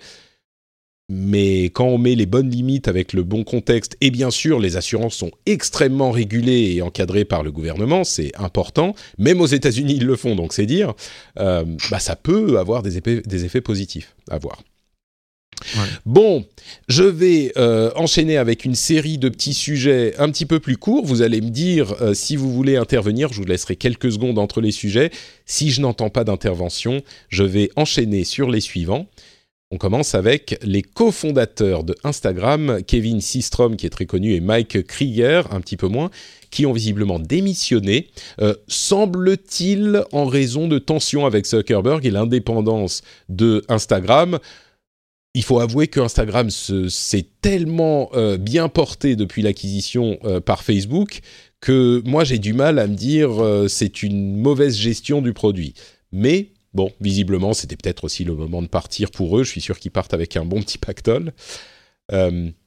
mais quand on met les bonnes limites avec le bon contexte, et bien sûr, les assurances sont extrêmement régulées et encadrées par le gouvernement, c'est important. Même aux États-Unis, ils le font, donc c'est dire. Euh, bah, ça peut avoir des effets, des effets positifs à voir. Ouais. Bon, je vais euh, enchaîner avec une série de petits sujets un petit peu plus courts. Vous allez me dire euh, si vous voulez intervenir. Je vous laisserai quelques secondes entre les sujets. Si je n'entends pas d'intervention, je vais enchaîner sur les suivants. On commence avec les cofondateurs de Instagram, Kevin Systrom, qui est très connu, et Mike Krieger, un petit peu moins, qui ont visiblement démissionné, euh, semble-t-il en raison de tensions avec Zuckerberg et l'indépendance de Instagram. Il faut avouer que Instagram se, s'est tellement euh, bien porté depuis l'acquisition euh, par Facebook que moi j'ai du mal à me dire euh, c'est une mauvaise gestion du produit. Mais bon, visiblement c'était peut-être aussi le moment de partir pour eux. Je suis sûr qu'ils partent avec un bon petit pactole. Euh, mais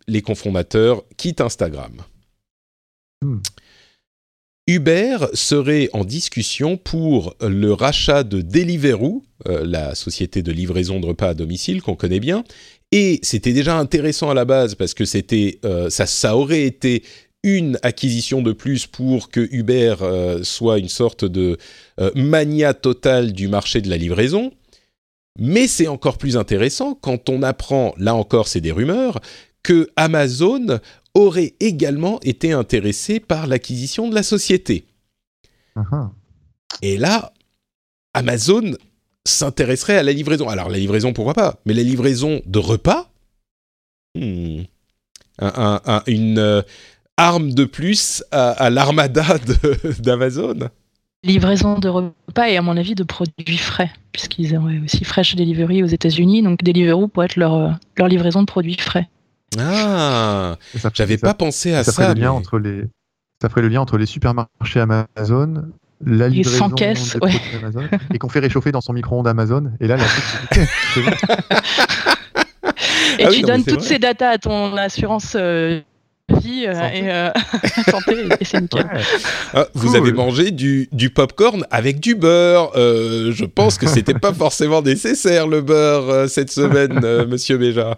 les cofondateurs quittent Instagram. Hmm. Uber serait en discussion pour le rachat de Deliveroo, euh, la société de livraison de repas à domicile qu'on connaît bien. Et c'était déjà intéressant à la base parce que c'était, euh, ça, ça aurait été une acquisition de plus pour que Uber euh, soit une sorte de euh, mania totale du marché de la livraison. Mais c'est encore plus intéressant quand on apprend, là encore c'est des rumeurs, que Amazon aurait également été intéressé par l'acquisition de la société. Uh-huh. Et là, Amazon s'intéresserait à la livraison. Alors la livraison, pourquoi pas, mais la livraison de repas, hmm. un, un, un, une euh, arme de plus à, à l'armada de, d'Amazon. Livraison de repas et à mon avis de produits frais, puisqu'ils auraient aussi Fresh Delivery aux États-Unis, donc Deliveroo pourrait être leur, leur livraison de produits frais. Ah, ça, j'avais ça, pas pensé à ça. Ça. Ferait le lien mais... entre les, ça ferait le lien entre les supermarchés Amazon, la livraison sans caisse, des ouais. produits Amazon, et qu'on fait réchauffer dans son micro-ondes Amazon. Et là, la c'est, c'est bon. Et ah tu oui, non, donnes toutes vrai. ces datas à ton assurance euh, vie euh, santé. et euh, santé, et c'est nickel. Ouais. Ah, vous Cool. avez mangé du, du popcorn avec du beurre. Euh, je pense que c'était pas forcément nécessaire le beurre euh, cette semaine, euh, Monsieur Béja.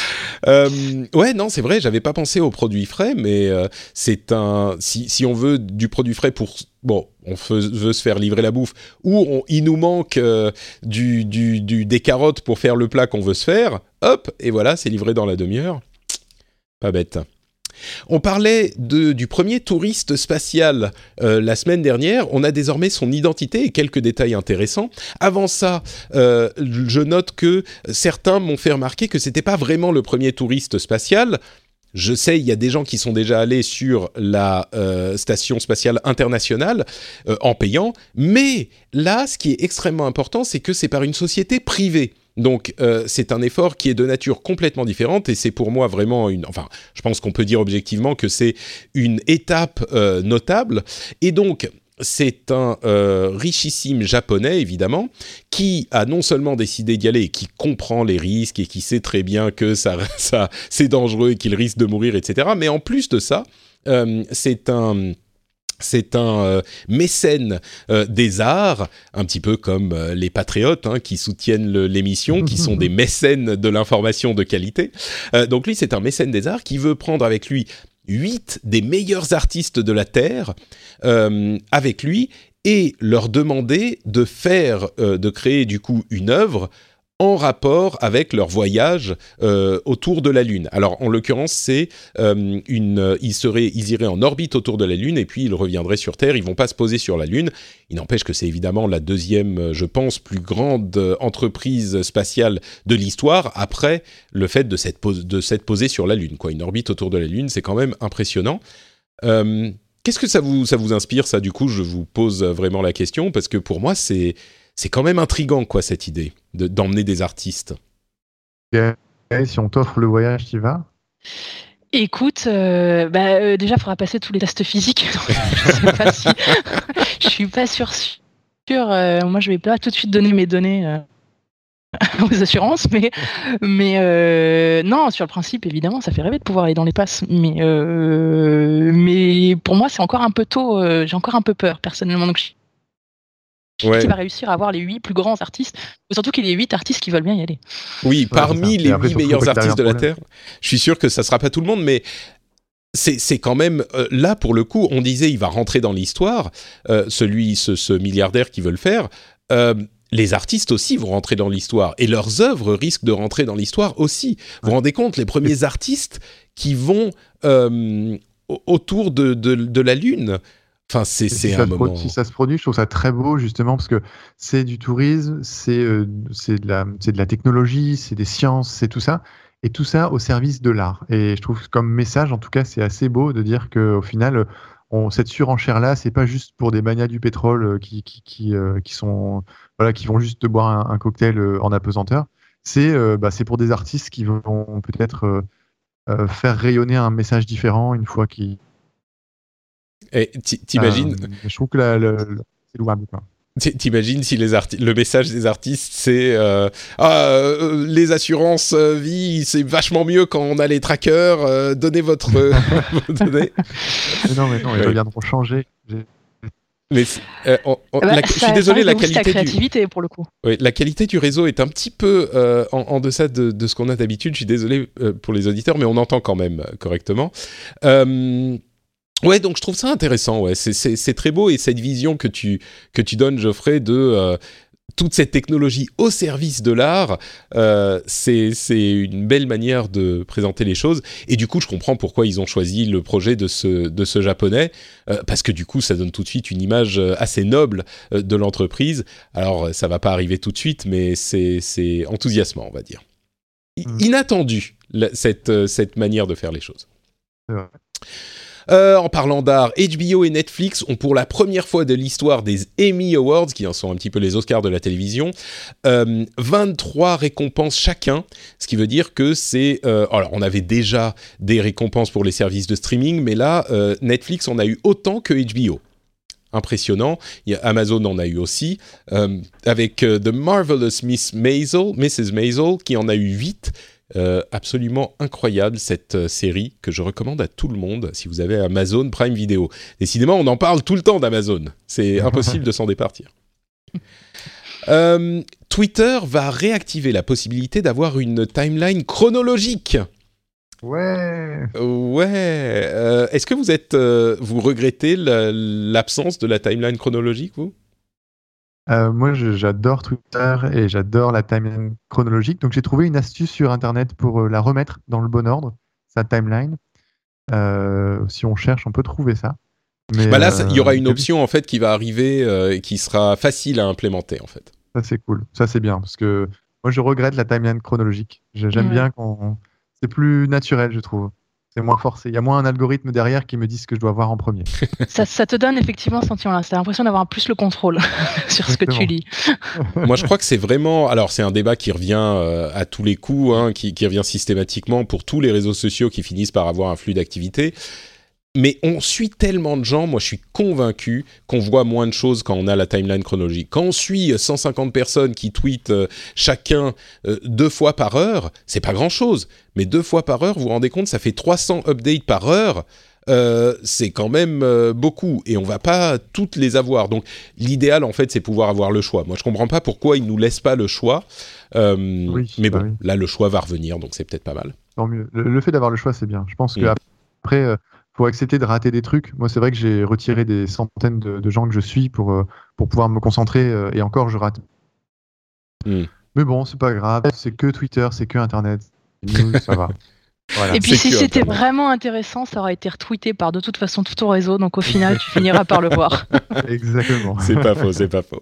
Euh, ouais, non, c'est vrai, j'avais pas pensé aux produits frais, mais euh, c'est un. Si, si on veut du produit frais pour. Bon, on veut, veut se faire livrer la bouffe, ou on, il nous manque euh, du, du, du, des carottes pour faire le plat qu'on veut se faire, hop, et voilà, c'est livré dans la demi-heure. Pas bête. On parlait de, du premier touriste spatial euh, la semaine dernière. On a désormais son identité et quelques détails intéressants. Avant ça, euh, je note que certains m'ont fait remarquer que c'était pas vraiment le premier touriste spatial. Je sais, il y a des gens qui sont déjà allés sur la euh, station spatiale internationale euh, en payant, mais là, ce qui est extrêmement important, c'est que c'est par une société privée. Donc, euh, c'est un effort qui est de nature complètement différente et c'est pour moi vraiment une... Enfin, je pense qu'on peut dire objectivement que c'est une étape euh, notable. Et donc, c'est un euh, richissime japonais, évidemment, qui a non seulement décidé d'y aller et qui comprend les risques et qui sait très bien que ça, ça, c'est dangereux et qu'il risque de mourir, et cetera. Mais en plus de ça, euh, c'est un... C'est un euh, mécène euh, des arts, un petit peu comme euh, les patriotes hein, qui soutiennent le, l'émission, qui sont des mécènes de l'information de qualité. Euh, donc lui, c'est un mécène des arts qui veut prendre avec lui huit des meilleurs artistes de la Terre euh, avec lui et leur demander de faire, euh, de créer du coup une œuvre en rapport avec leur voyage euh, autour de la Lune. Alors, en l'occurrence, c'est euh, une, ils seraient, ils iraient en orbite autour de la Lune et puis ils reviendraient sur Terre. Ils vont pas se poser sur la Lune. Il n'empêche que c'est évidemment la deuxième, je pense, plus grande entreprise spatiale de l'histoire après le fait de s'être, pos- de s'être posé sur la Lune. Quoi, une orbite autour de la Lune, c'est quand même impressionnant. Euh, qu'est-ce que ça vous, ça vous inspire, ça ? Du coup, je vous pose vraiment la question parce que pour moi, c'est C'est quand même intriguant, quoi, cette idée de, d'emmener des artistes. Et si on t'offre le voyage, tu y vas ? Écoute, euh, bah, euh, déjà, il faudra passer tous les tests physiques. Donc, je sais pas si... je suis pas sûre. sûre euh, moi, je vais pas tout de suite donner mes données euh, aux assurances, mais, mais euh, non, sur le principe, évidemment, ça fait rêver de pouvoir aller dans les passes. Mais, euh, mais pour moi, c'est encore un peu tôt. Euh, j'ai encore un peu peur, personnellement. Donc, je Ouais. qui va réussir à avoir les huit plus grands artistes, ou surtout qu'il y ait huit artistes qui veulent bien y aller. Oui, Ouais, parmi c'est ça. les Et après, huit surtout, meilleurs faut pas qu'il artistes de arrive la un problème. Terre, je suis sûr que ça sera pas tout le monde, mais c'est, c'est quand même... Euh, là, pour le coup, on disait il va rentrer dans l'histoire, euh, celui, ce, ce milliardaire qui veut le faire. Euh, les artistes aussi vont rentrer dans l'histoire, et leurs œuvres risquent de rentrer dans l'histoire aussi. Vous vous rendez compte, les premiers artistes qui vont euh, autour de, de, de la Lune... Enfin, c'est, c'est si, un ça se moment... pro- si ça se produit, je trouve ça très beau justement parce que c'est du tourisme, c'est euh, c'est de la c'est de la technologie, c'est des sciences, c'est tout ça et tout ça au service de l'art. Et je trouve que comme message, en tout cas, c'est assez beau de dire que au final, on, cette surenchère là, c'est pas juste pour des manias du pétrole euh, qui qui qui, euh, qui sont voilà qui vont juste boire un, un cocktail euh, en apesanteur. C'est euh, bah, c'est pour des artistes qui vont peut-être euh, euh, faire rayonner un message différent une fois qu'ils Et t- t'imagines Euh, je trouve que la, la- la- c'est louable. Quoi. T'imagines si les arti- le message des artistes c'est euh, ah, euh, les assurances euh, vie c'est vachement mieux quand on a les trackers, euh, donnez votre euh, vos données. Mais non, mais non, ils Ouais. reviendront changer. J'ai- Mais euh, on- on- Bah, la- je ça- suis désolé, ça la risque de booster qualité la du créativité pour le coup. oui, la qualité du réseau est un petit peu euh, en, en deçà de, de ce qu'on a d'habitude. Je suis désolé euh, pour les auditeurs, mais on entend quand même euh, correctement. Euh, Ouais, donc je trouve ça intéressant. Ouais, c'est, c'est, c'est très beau et cette vision que tu que tu donnes, Geoffrey, de euh, toute cette technologie au service de l'art, euh, c'est c'est une belle manière de présenter les choses. Et du coup, je comprends pourquoi ils ont choisi le projet de ce de ce japonais, euh, parce que du coup, ça donne tout de suite une image assez noble euh, de l'entreprise. Alors, ça va pas arriver tout de suite, mais c'est c'est enthousiasmant, on va dire. I- Mm. Inattendu la- cette euh, cette manière de faire les choses. C'est vrai. Euh, en parlant d'art, H B O et Netflix ont pour la première fois de l'histoire des Emmy Awards, qui en sont un petit peu les Oscars de la télévision, euh, vingt-trois récompenses chacun, ce qui veut dire que c'est... Euh, alors, on avait déjà des récompenses pour les services de streaming, mais là, euh, Netflix en a eu autant que H B O. Impressionnant. Il y a Amazon en a eu aussi, euh, avec euh, The Marvelous Miss Maisel, missus Maisel, qui en a eu huit. Euh, absolument incroyable cette euh, série que je recommande à tout le monde si vous avez Amazon Prime Video. Décidément, on en parle tout le temps d'Amazon. C'est impossible de s'en départir. Euh, Twitter va réactiver la possibilité d'avoir une timeline chronologique. Ouais. Ouais. Euh, est-ce que vous êtes, euh, vous regrettez la- l'absence de la timeline chronologique, vous ? Euh, moi, je- j'adore Twitter et j'adore la timeline chronologique. Donc, j'ai trouvé une astuce sur Internet pour euh, la remettre dans le bon ordre, sa timeline. Euh, si on cherche, on peut trouver ça. Mais, Bah là, ça- il y aura une euh, option en fait qui va arriver euh, et qui sera facile à implémenter en fait. Ça, c'est cool. Ça, c'est bien. Parce que moi, je regrette la timeline chronologique. J'ai- J'aime Ouais. bien quand c'est plus naturel, je trouve. C'est moins forcé. Il y a moins un algorithme derrière qui me dit ce que je dois voir en premier. ça, ça te donne effectivement ce sentiment-là. T'as l'impression d'avoir plus le contrôle sur ce que tu Exactement. lis. Moi, je crois que c'est vraiment... Alors, c'est un débat qui revient euh, à tous les coups, hein, qui, qui revient systématiquement pour tous les réseaux sociaux qui finissent par avoir un flux d'activité. Mais on suit tellement de gens, moi je suis convaincu qu'on voit moins de choses quand on a la timeline chronologique. Quand on suit cent cinquante personnes qui tweetent euh, chacun euh, deux fois par heure, c'est pas grand-chose. Mais deux fois par heure, vous vous rendez compte, ça fait trois cents updates par heure. Euh, c'est quand même euh, beaucoup et on va pas toutes les avoir. Donc l'idéal en fait c'est pouvoir avoir le choix. Moi je comprends pas pourquoi ils nous laissent pas le choix. Euh, Oui, mais bon, bah oui. là le choix va revenir donc c'est peut-être pas mal. Tant mieux. Le, le fait d'avoir le choix, c'est bien. Je pense Mm. qu'après, euh, faut accepter de rater des trucs. Moi, c'est vrai que j'ai retiré des centaines de, de gens que je suis pour, euh, pour pouvoir me concentrer. euh, et encore, je rate. Mm. Mais bon, c'est pas grave. C'est que Twitter, c'est que Internet. News, ça va. Voilà. Et puis C'est si que c'était Internet. vraiment intéressant, ça aurait été retweeté par de toute façon tout ton réseau. Donc au final, tu finiras par le voir. Exactement. C'est pas faux, c'est pas faux.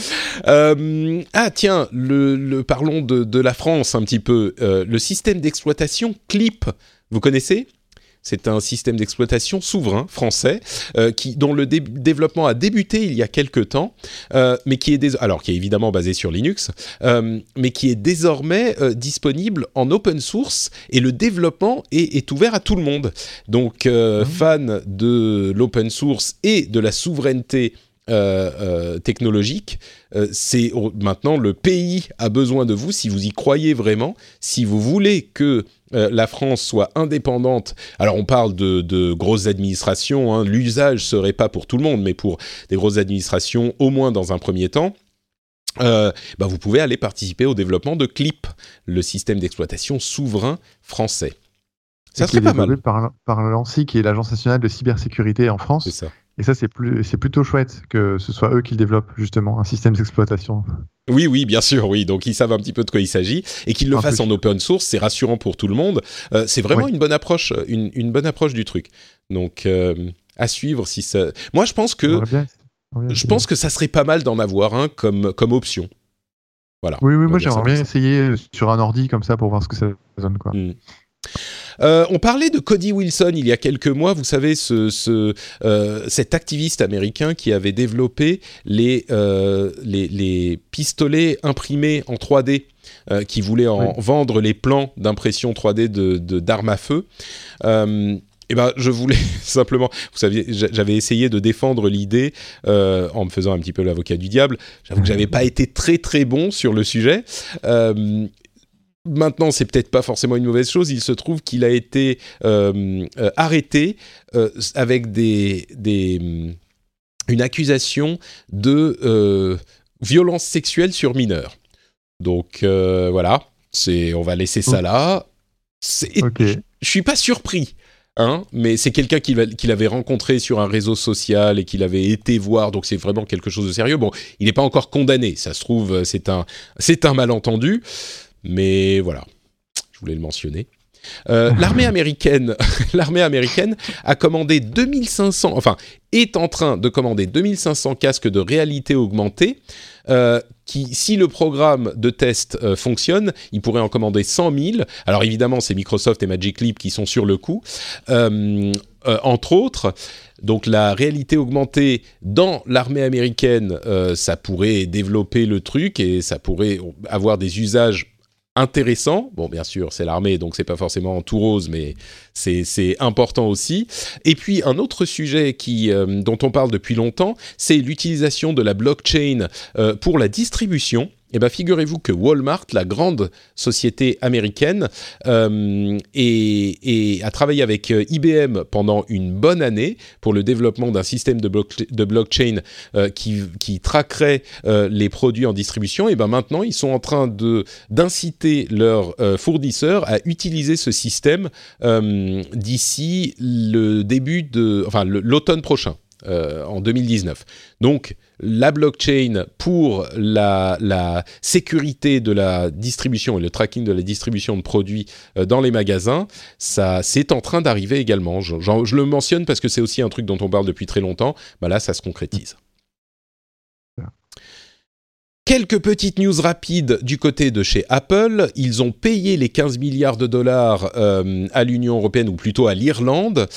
Euh, ah tiens, le, le, parlons de, de la France un petit peu. Euh, le système d'exploitation Clip, vous connaissez ? C'est un système d'exploitation souverain français euh, qui, dont le dé- développement a débuté il y a quelque temps, euh, mais qui est dés- alors qui est évidemment basé sur Linux, euh, mais qui est désormais euh, disponible en open source et le développement est, est ouvert à tout le monde. Donc, euh, Mmh. fans de l'open source et de la souveraineté Euh, euh, technologique, euh, c'est oh, maintenant le pays a besoin de vous si vous y croyez vraiment, si vous voulez que euh, la France soit indépendante. Alors on parle de, de grosses administrations, hein, l'usage serait pas pour tout le monde, mais pour des grosses administrations, au moins dans un premier temps. Euh, bah vous pouvez aller participer au développement de Clip, le système d'exploitation souverain français. Ça Et qui serait est pas mal. développé par, par l'ANSSI, qui est l'Agence nationale de cybersécurité en France. C'est ça. Et ça, c'est plus, c'est plutôt chouette que ce soit eux qui le développent, justement, un système d'exploitation. Oui, oui, bien sûr, oui. Donc, ils savent un petit peu de quoi il s'agit. Et qu'ils le Un fassent peu. en open source, c'est rassurant pour tout le monde. Euh, c'est vraiment Oui. une bonne approche, une, une bonne approche du truc. Donc, euh, à suivre si ça... Moi, je pense que, J'aimerais bien- j'aimerais bien je essayer. pense que ça serait pas mal d'en avoir un comme, comme option. Voilà. Oui, oui, On va moi, dire ça j'aimerais bien comme ça. essayer sur un ordi comme ça pour voir ce que ça donne, quoi. Mm. Euh, on parlait de Cody Wilson il y a quelques mois, vous savez, ce, ce, euh, cet activiste américain qui avait développé les, euh, les, les pistolets imprimés en trois D, euh, qui voulait en Oui. vendre les plans d'impression trois D de, de, d'armes à feu. Euh, Eh ben, je voulais simplement, vous saviez, j'avais essayé de défendre l'idée euh, en me faisant un petit peu l'avocat du diable. J'avoue que j'avais pas été très très bon sur le sujet. Euh, maintenant, c'est peut-être pas forcément une mauvaise chose. Il se trouve qu'il a été euh, euh, arrêté euh, avec des, des, une accusation de euh, violence sexuelle sur mineurs. Donc euh, voilà, c'est, on va laisser ça là. C'est, okay. Je, je suis pas surpris. Hein, mais c'est quelqu'un qu'il, qu'il avait rencontré sur un réseau social et qu'il avait été voir, donc c'est vraiment quelque chose de sérieux. Bon, il n'est pas encore condamné, ça se trouve, c'est un, c'est un malentendu, mais voilà, je voulais le mentionner. Euh, l'armée américaine, l'armée américaine a commandé deux mille cinq cents, enfin, est en train de commander deux mille cinq cents casques de réalité augmentée, euh, qui, si le programme de test euh, fonctionne, ils pourraient en commander cent mille. Alors évidemment, c'est Microsoft et Magic Leap qui sont sur le coup, euh, euh, entre autres. Donc la réalité augmentée dans l'armée américaine, euh, ça pourrait développer le truc et ça pourrait avoir des usages intéressant. Bon, bien sûr, c'est l'armée, donc c'est pas forcément tout rose, mais c'est, c'est important aussi. Et puis, un autre sujet qui, euh, dont on parle depuis longtemps, c'est l'utilisation de la blockchain euh, pour la distribution. Eh bien, figurez-vous que Walmart, la grande société américaine, euh, et, et a travaillé avec I B M pendant une bonne année pour le développement d'un système de, bloc- de blockchain euh, qui, qui traquerait euh, les produits en distribution. Et bien maintenant, ils sont en train de, d'inciter leurs euh, fournisseurs à utiliser ce système euh, d'ici le début de, enfin, le, l'automne prochain. Euh, en deux mille dix-neuf. Donc, la blockchain pour la, la sécurité de la distribution et le tracking de la distribution de produits euh, dans les magasins, ça, c'est en train d'arriver également. Je, je le mentionne parce que c'est aussi un truc dont on parle depuis très longtemps. Bah là, ça se concrétise. Quelques petites news rapides du côté de chez Apple. Ils ont payé les quinze milliards de dollars euh, à l'Union européenne, ou plutôt à l'Irlande.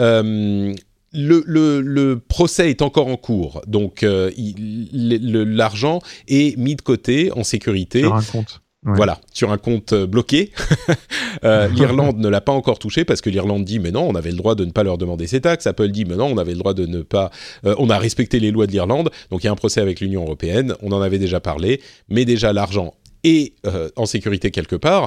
Euh, Le, le, le procès est encore en cours, donc euh, il, le, l'argent est mis de côté en sécurité. Sur un compte. Ouais. Voilà, sur un compte bloqué. euh, L'Irlande ne l'a pas encore touché parce que l'Irlande dit mais non, on avait le droit de ne pas leur demander ces taxes. Apple dit mais non, on avait le droit de ne pas. Euh, on a respecté les lois de l'Irlande, donc il y a un procès avec l'Union européenne. On en avait déjà parlé, mais déjà l'argent est euh, en sécurité quelque part.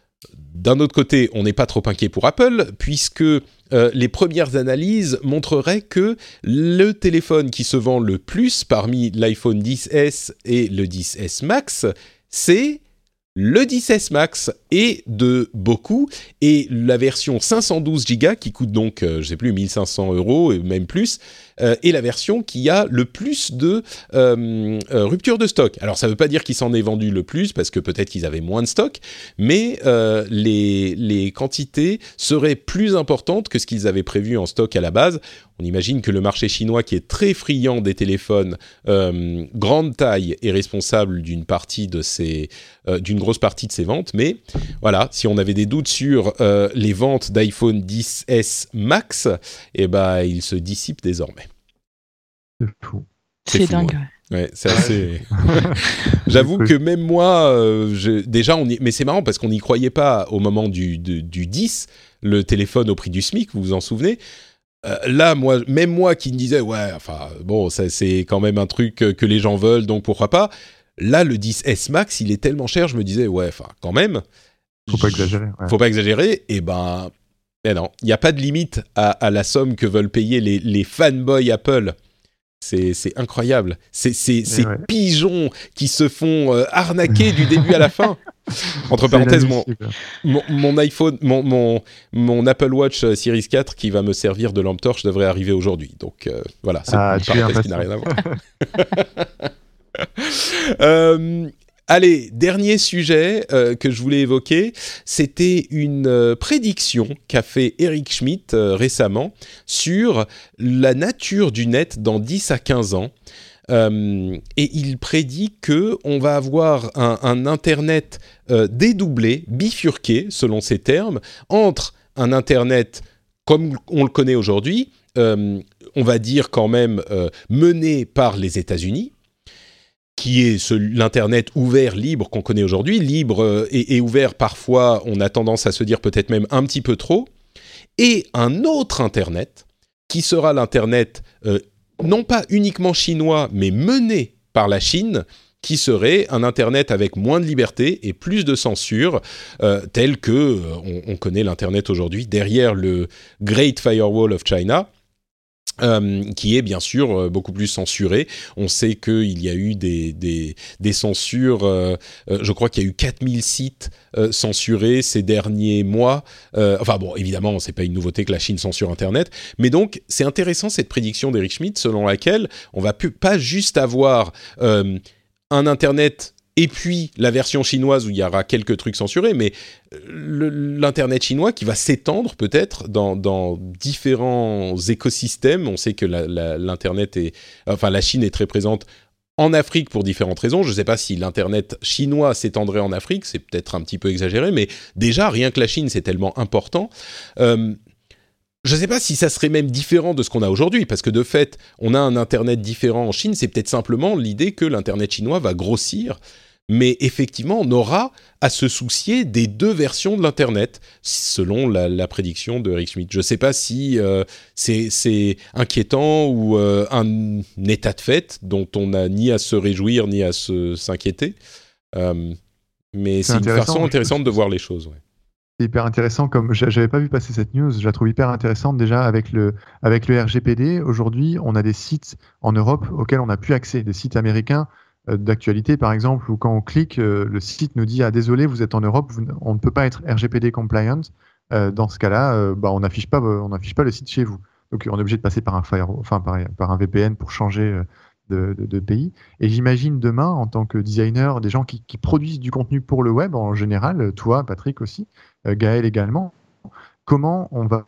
D'un autre côté, on n'est pas trop inquiet pour Apple, puisque euh, les premières analyses montreraient que le téléphone qui se vend le plus parmi l'iPhone dix S et le dix S Max, c'est le dix S Max, et de beaucoup, et la version cinq cent douze giga qui coûte donc, euh, je ne sais plus, mille cinq cents euros, et même plus, euh, est la version qui a le plus de euh, euh, rupture de stock. Alors ça ne veut pas dire qu'il s'en est vendu le plus, parce que peut-être qu'ils avaient moins de stock, mais euh, les, les quantités seraient plus importantes que ce qu'ils avaient prévu en stock à la base. On imagine que le marché chinois, qui est très friand des téléphones euh, grande taille, est responsable d'une partie de ces, euh, d'une grosse partie de ces ventes. Mais voilà, si on avait des doutes sur euh, les ventes d'iPhone dix S Max, eh ben, ils se dissipent désormais. C'est fou. C'est, c'est fou, dingue. Ouais. Ouais, c'est assez. J'avoue que même moi, euh, je... déjà, on y... mais c'est marrant parce qu'on n'y croyait pas au moment du, du, du dix, le téléphone au prix du SMIC, vous vous en souvenez? Euh, là, moi, même moi qui me disais, ouais, enfin, bon, ça, c'est quand même un truc que les gens veulent, donc pourquoi pas. Là, le dix S Max, il est tellement cher, je me disais, ouais, enfin, quand même. Faut pas exagérer. Ouais. Faut pas exagérer, et ben, mais non, il n'y a pas de limite à, à la somme que veulent payer les, les fanboys Apple. C'est, c'est incroyable. C'est, c'est, ces ouais. pigeons qui se font euh, arnaquer du début à la fin. Entre c'est parenthèses, mon, mon, mon iPhone, mon, mon, mon Apple Watch Series quatre qui va me servir de lampe torche devrait arriver aujourd'hui. Donc euh, voilà, c'est ah, une parenthèse qui n'a rien à voir. euh, Allez, dernier sujet euh, que je voulais évoquer, c'était une euh, prédiction qu'a fait Eric Schmidt euh, récemment sur la nature du net dans dix à quinze ans. Euh, et il prédit qu'on va avoir un, un Internet euh, dédoublé, bifurqué, selon ses termes, entre un Internet comme on le connaît aujourd'hui, euh, on va dire quand même euh, mené par les États-Unis, qui est ce, l'Internet ouvert, libre qu'on connaît aujourd'hui, libre euh, et, et ouvert parfois, on a tendance à se dire peut-être même un petit peu trop, et un autre Internet, qui sera l'Internet euh, non pas uniquement chinois, mais mené par la Chine, qui serait un Internet avec moins de liberté et plus de censure, euh, tel que euh, on, on connaît l'Internet aujourd'hui, derrière le Great Firewall of China, Euh, qui est bien sûr euh, beaucoup plus censuré. On sait qu'il y a eu des, des, des censures, euh, euh, je crois qu'il y a eu quatre mille sites euh, censurés ces derniers mois. Euh, enfin bon, évidemment, c'est pas une nouveauté que la Chine censure Internet, mais donc c'est intéressant cette prédiction d'Eric Schmidt selon laquelle on va pu, pas juste avoir euh, un Internet et puis la version chinoise où il y aura quelques trucs censurés, mais le, l'Internet chinois qui va s'étendre peut-être dans, dans différents écosystèmes. On sait que la, la, l'Internet est, enfin la Chine est très présente en Afrique pour différentes raisons. Je ne sais pas si l'Internet chinois s'étendrait en Afrique, c'est peut-être un petit peu exagéré, mais déjà rien que la Chine c'est tellement important. Euh, Je ne sais pas si ça serait même différent de ce qu'on a aujourd'hui, parce que de fait, on a un Internet différent en Chine, c'est peut-être simplement l'idée que l'Internet chinois va grossir, mais effectivement, on aura à se soucier des deux versions de l'Internet, selon la, la prédiction de Eric Schmidt. Je ne sais pas si euh, c'est, c'est inquiétant ou euh, un état de fait dont on n'a ni à se réjouir ni à se, s'inquiéter, euh, mais c'est, c'est une façon intéressante de voir les choses, ouais. C'est hyper intéressant, comme j'avais pas vu passer cette news, je la trouve hyper intéressante déjà avec le, avec le R G P D. Aujourd'hui, on a des sites en Europe auxquels on n'a plus accès, des sites américains euh, d'actualité par exemple, où quand on clique, euh, le site nous dit « Ah désolé, vous êtes en Europe, vous, on ne peut pas être R G P D compliant. Euh, » Dans ce cas-là, euh, bah, on n'affiche pas, on n'affiche pas le site chez vous. Donc on est obligé de passer par un, fire, enfin, par, par un V P N pour changer euh, de, de, de pays. Et j'imagine demain, en tant que designer, des gens qui, qui produisent du contenu pour le web en général, toi, Patrick aussi, euh, Gaël également, comment on va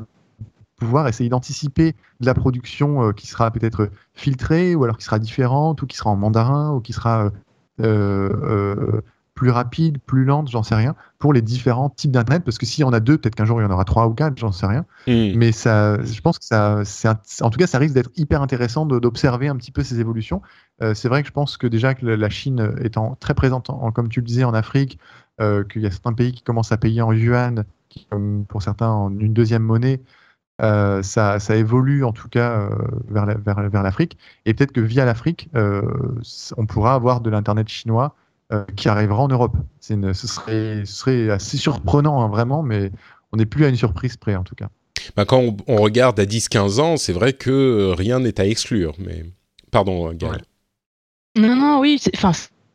pouvoir essayer d'anticiper de la production euh, qui sera peut-être filtrée, ou alors qui sera différente, ou qui sera en mandarin, ou qui sera euh, euh, plus rapide, plus lente, j'en sais rien, pour les différents types d'internet, parce que s'il y en a deux, peut-être qu'un jour il y en aura trois ou quatre, j'en sais rien. Mmh. Mais ça, je pense que ça, c'est un, en tout cas, ça risque d'être hyper intéressant de, d'observer un petit peu ces évolutions. Euh, c'est vrai que je pense que déjà que la Chine étant très présente, en, comme tu le disais, en Afrique, euh, qu'il y a certains pays qui commencent à payer en yuan, qui, comme pour certains en une deuxième monnaie, euh, ça, ça évolue en tout cas euh, vers, la, vers, vers l'Afrique. Et peut-être que via l'Afrique, euh, on pourra avoir de l'internet chinois Euh, qui arrivera en Europe. C'est une, ce, serait, ce serait assez surprenant, hein, vraiment, mais on n'est plus à une surprise près, en tout cas. Bah, quand on, on regarde à dix quinze ans, c'est vrai que rien n'est à exclure. Mais... Pardon, Gaël. Ouais. Non, non, oui. Enfin,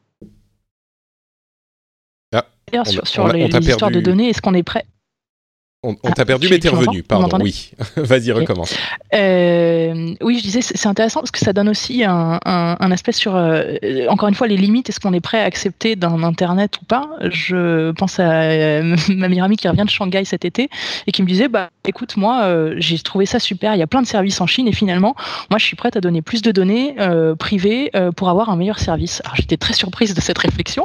ah, on, sur, sur on, les, on les histoires perdu... de données, est-ce qu'on est prêt? On, on t'a ah, perdu, tu, mais t'es revenu. Pardon, oui. Vas-y, okay. Recommence. Euh, oui, je disais, c'est intéressant parce que ça donne aussi un, un, un aspect sur, euh, encore une fois, les limites. Est-ce qu'on est prêt à accepter d'un Internet ou pas? Je pense à euh, ma meilleure amie qui revient de Shanghai cet été et qui me disait, bah, écoute, moi, euh, j'ai trouvé ça super. Il y a plein de services en Chine et finalement, moi, je suis prête à donner plus de données euh, privées euh, pour avoir un meilleur service. Alors, j'étais très surprise de cette réflexion.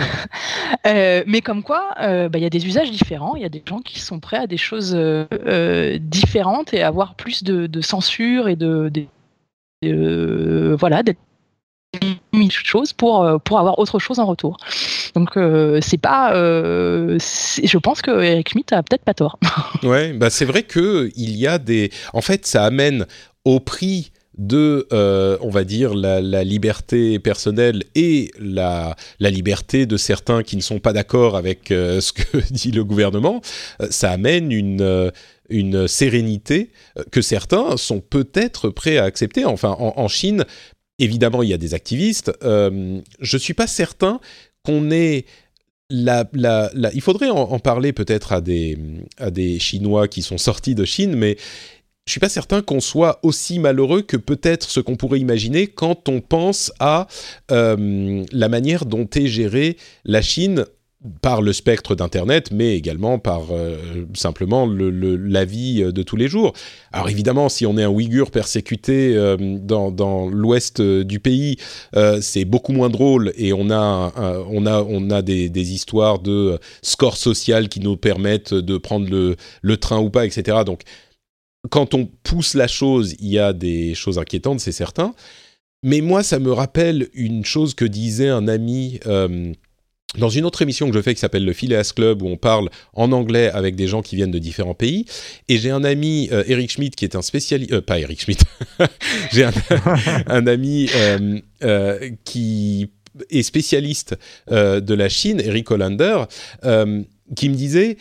euh, mais comme quoi, euh, bah, y a des usages différents. Il y a des gens qui sont prêts à des choses euh, euh, différentes et avoir plus de, de censure et de, de, de euh, voilà, d'être mille choses pour pour avoir autre chose en retour. Donc euh, c'est pas, euh, c'est, je pense que Eric Schmidt a peut-être pas tort. Ouais, bah c'est vrai que il y a des, en fait, ça amène au prix de, euh, on va dire, la, la liberté personnelle et la, la liberté de certains qui ne sont pas d'accord avec euh, ce que dit le gouvernement, euh, ça amène une, euh, une sérénité que certains sont peut-être prêts à accepter. Enfin, en, en Chine, évidemment, il y a des activistes. Euh, je ne suis pas certain qu'on ait... La, la, la, il faudrait en, en parler peut-être à des, à des Chinois qui sont sortis de Chine, mais je ne suis pas certain qu'on soit aussi malheureux que peut-être ce qu'on pourrait imaginer quand on pense à euh, la manière dont est gérée la Chine par le spectre d'Internet, mais également par euh, simplement le, le, la vie de tous les jours. Alors évidemment, si on est un Ouïghour persécuté euh, dans, dans l'ouest du pays, euh, c'est beaucoup moins drôle et on a, un, on a, on a des, des histoires de score social qui nous permettent de prendre le, le train ou pas, et cetera. Donc, quand on pousse la chose, il y a des choses inquiétantes, c'est certain. Mais moi, ça me rappelle une chose que disait un ami... Euh, dans une autre émission que je fais qui s'appelle le Phileas Club, où on parle en anglais avec des gens qui viennent de différents pays. Et j'ai un ami, euh, Eric Schmidt, qui est un spécialiste... Euh, pas Eric Schmidt. j'ai un, un ami euh, euh, qui est spécialiste euh, de la Chine, Eric Hollander, euh, qui me disait...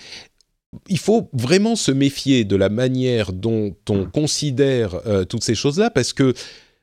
Il faut vraiment se méfier de la manière dont on considère euh, toutes ces choses-là, parce que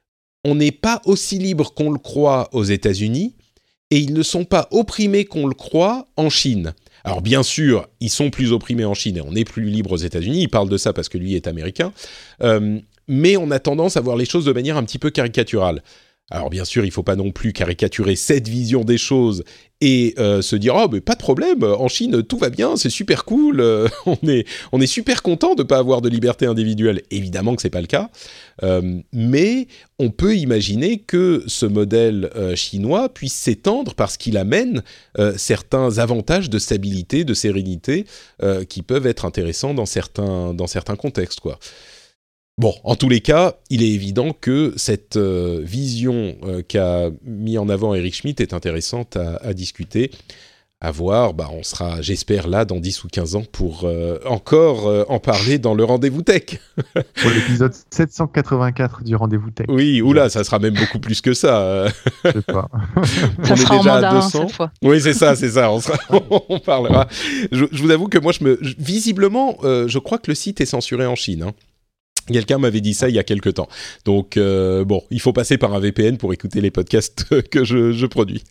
on n'est pas aussi libre qu'on le croit aux États-Unis, et ils ne sont pas opprimés qu'on le croit en Chine. Alors bien sûr, ils sont plus opprimés en Chine et on est plus libre aux États-Unis. Il parle de ça parce que lui est américain. Euh, mais on a tendance à voir les choses de manière un petit peu caricaturale. Alors bien sûr, il ne faut pas non plus caricaturer cette vision des choses et euh, se dire « Oh, mais pas de problème, en Chine, tout va bien, c'est super cool, euh, on, est, on est super content de ne pas avoir de liberté individuelle. » Évidemment que ce n'est pas le cas, euh, mais on peut imaginer que ce modèle euh, chinois puisse s'étendre parce qu'il amène euh, certains avantages de stabilité, de sérénité, euh, qui peuvent être intéressants dans certains, dans certains contextes, quoi. Bon, en tous les cas, il est évident que cette euh, vision euh, qu'a mis en avant Eric Schmidt est intéressante à, à discuter, à voir. Bah, on sera, j'espère, là dans dix ou quinze ans pour euh, encore euh, en parler dans le Rendez-vous Tech. Pour l'épisode sept cent quatre-vingt-quatre du Rendez-vous Tech. Oui, oula, ça sera même beaucoup plus que ça. Je sais pas. Ça on sera est déjà en mandarin à deux cents. cette fois. Oui, c'est ça, c'est ça. On, sera, on parlera. Je, je vous avoue que moi, je me, je, visiblement, euh, je crois que le site est censuré en Chine, hein. Quelqu'un m'avait dit ça il y a quelque temps. Donc, euh, bon, il faut passer par un V P N pour écouter les podcasts que je, je produis.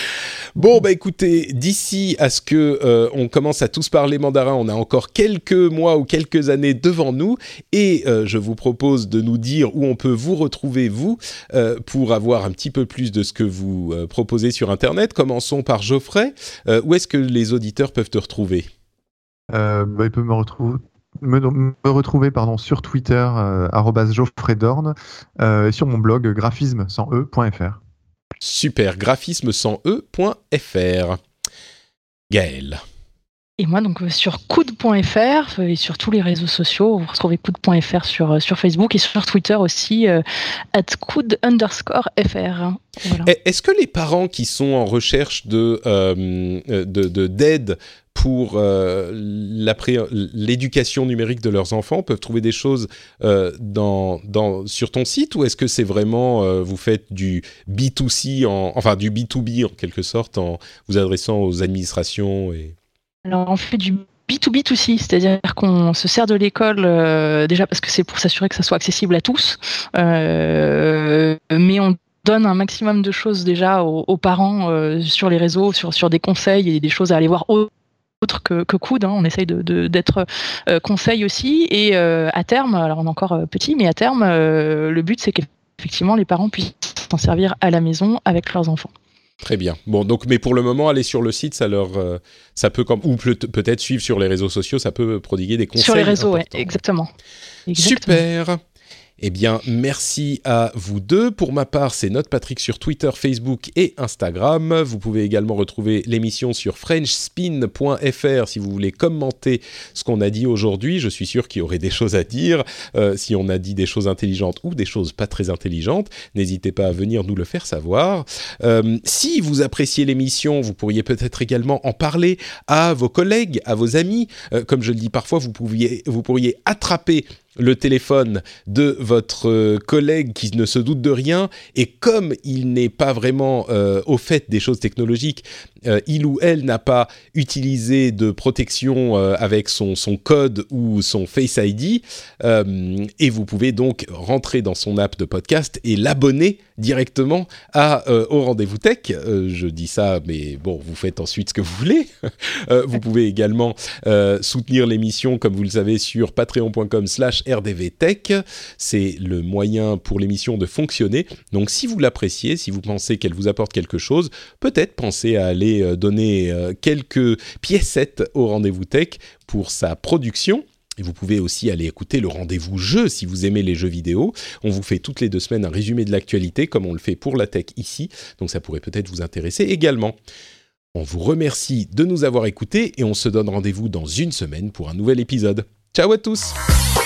Bon, bah écoutez, d'ici à ce que euh, on commence à tous parler mandarin, on a encore quelques mois ou quelques années devant nous. Et euh, je vous propose de nous dire où on peut vous retrouver, vous, euh, pour avoir un petit peu plus de ce que vous euh, proposez sur Internet. Commençons par Geoffrey. Euh, où est-ce que les auditeurs peuvent te retrouver ? euh, bah, Ils peuvent me retrouver... Me, me retrouver pardon, sur Twitter, euh, arobase Geoffrey Dorn, euh, et sur mon blog graphisme sans e point f r. Super, graphisme sans e point f r. Gaël. Et moi, donc, sur coude point f r et sur tous les réseaux sociaux, vous retrouvez coude point f r sur, sur Facebook et sur Twitter aussi, euh, at coude underscore fr. Voilà. Est-ce que les parents qui sont en recherche de, euh, de, de, d'aide pour euh, l'éducation numérique de leurs enfants peuvent trouver des choses euh, dans, dans, sur ton site, ou est-ce que c'est vraiment, euh, vous faites du B deux C, en, enfin du B deux B en quelque sorte, en vous adressant aux administrations et... Alors on fait du B deux B aussi, c'est-à-dire qu'on se sert de l'école euh, déjà parce que c'est pour s'assurer que ça soit accessible à tous, euh, mais on donne un maximum de choses déjà aux, aux parents euh, sur les réseaux, sur, sur des conseils et des choses à aller voir autre que, que coude, hein. On essaye de, de, d'être euh, conseil aussi, et euh, à terme, alors on est encore euh, petit, mais à terme, euh, le but c'est qu'effectivement les parents puissent s'en servir à la maison avec leurs enfants. Très bien. Bon, donc, mais pour le moment, aller sur le site, ça leur, euh, ça peut comme, ou peut- peut-être suivre sur les réseaux sociaux, ça peut prodiguer des conseils. Sur les réseaux, oui, importants. exactement. exactement. Super. Eh bien, merci à vous deux. Pour ma part, c'est Note Patrick sur Twitter, Facebook et Instagram. Vous pouvez également retrouver l'émission sur french spin point f r si vous voulez commenter ce qu'on a dit aujourd'hui. Je suis sûr qu'il y aurait des choses à dire. Euh, si on a dit des choses intelligentes ou des choses pas très intelligentes, n'hésitez pas à venir nous le faire savoir. Euh, si vous appréciez l'émission, vous pourriez peut-être également en parler à vos collègues, à vos amis. Euh, comme je le dis parfois, vous, pouviez, vous pourriez attraper le téléphone de votre collègue qui ne se doute de rien, et comme il n'est pas vraiment euh, au fait des choses technologiques, euh, il ou elle n'a pas utilisé de protection euh, avec son, son code ou son Face I D, euh, et vous pouvez donc rentrer dans son app de podcast et l'abonner directement à, euh, au Rendez-vous Tech. Euh, je dis ça, mais bon, vous faites ensuite ce que vous voulez. euh, vous pouvez également euh, soutenir l'émission, comme vous le savez, sur patreon point com slash R D V Tech. C'est le moyen pour l'émission de fonctionner. Donc, si vous l'appréciez, si vous pensez qu'elle vous apporte quelque chose, peut-être pensez à aller euh, donner euh, quelques piécettes au Rendez-vous Tech pour sa production. Et vous pouvez aussi aller écouter le Rendez-vous Jeu si vous aimez les jeux vidéo. On vous fait toutes les deux semaines un résumé de l'actualité, comme on le fait pour la tech ici. Donc, ça pourrait peut-être vous intéresser également. On vous remercie de nous avoir écoutés et on se donne rendez-vous dans une semaine pour un nouvel épisode. Ciao à tous!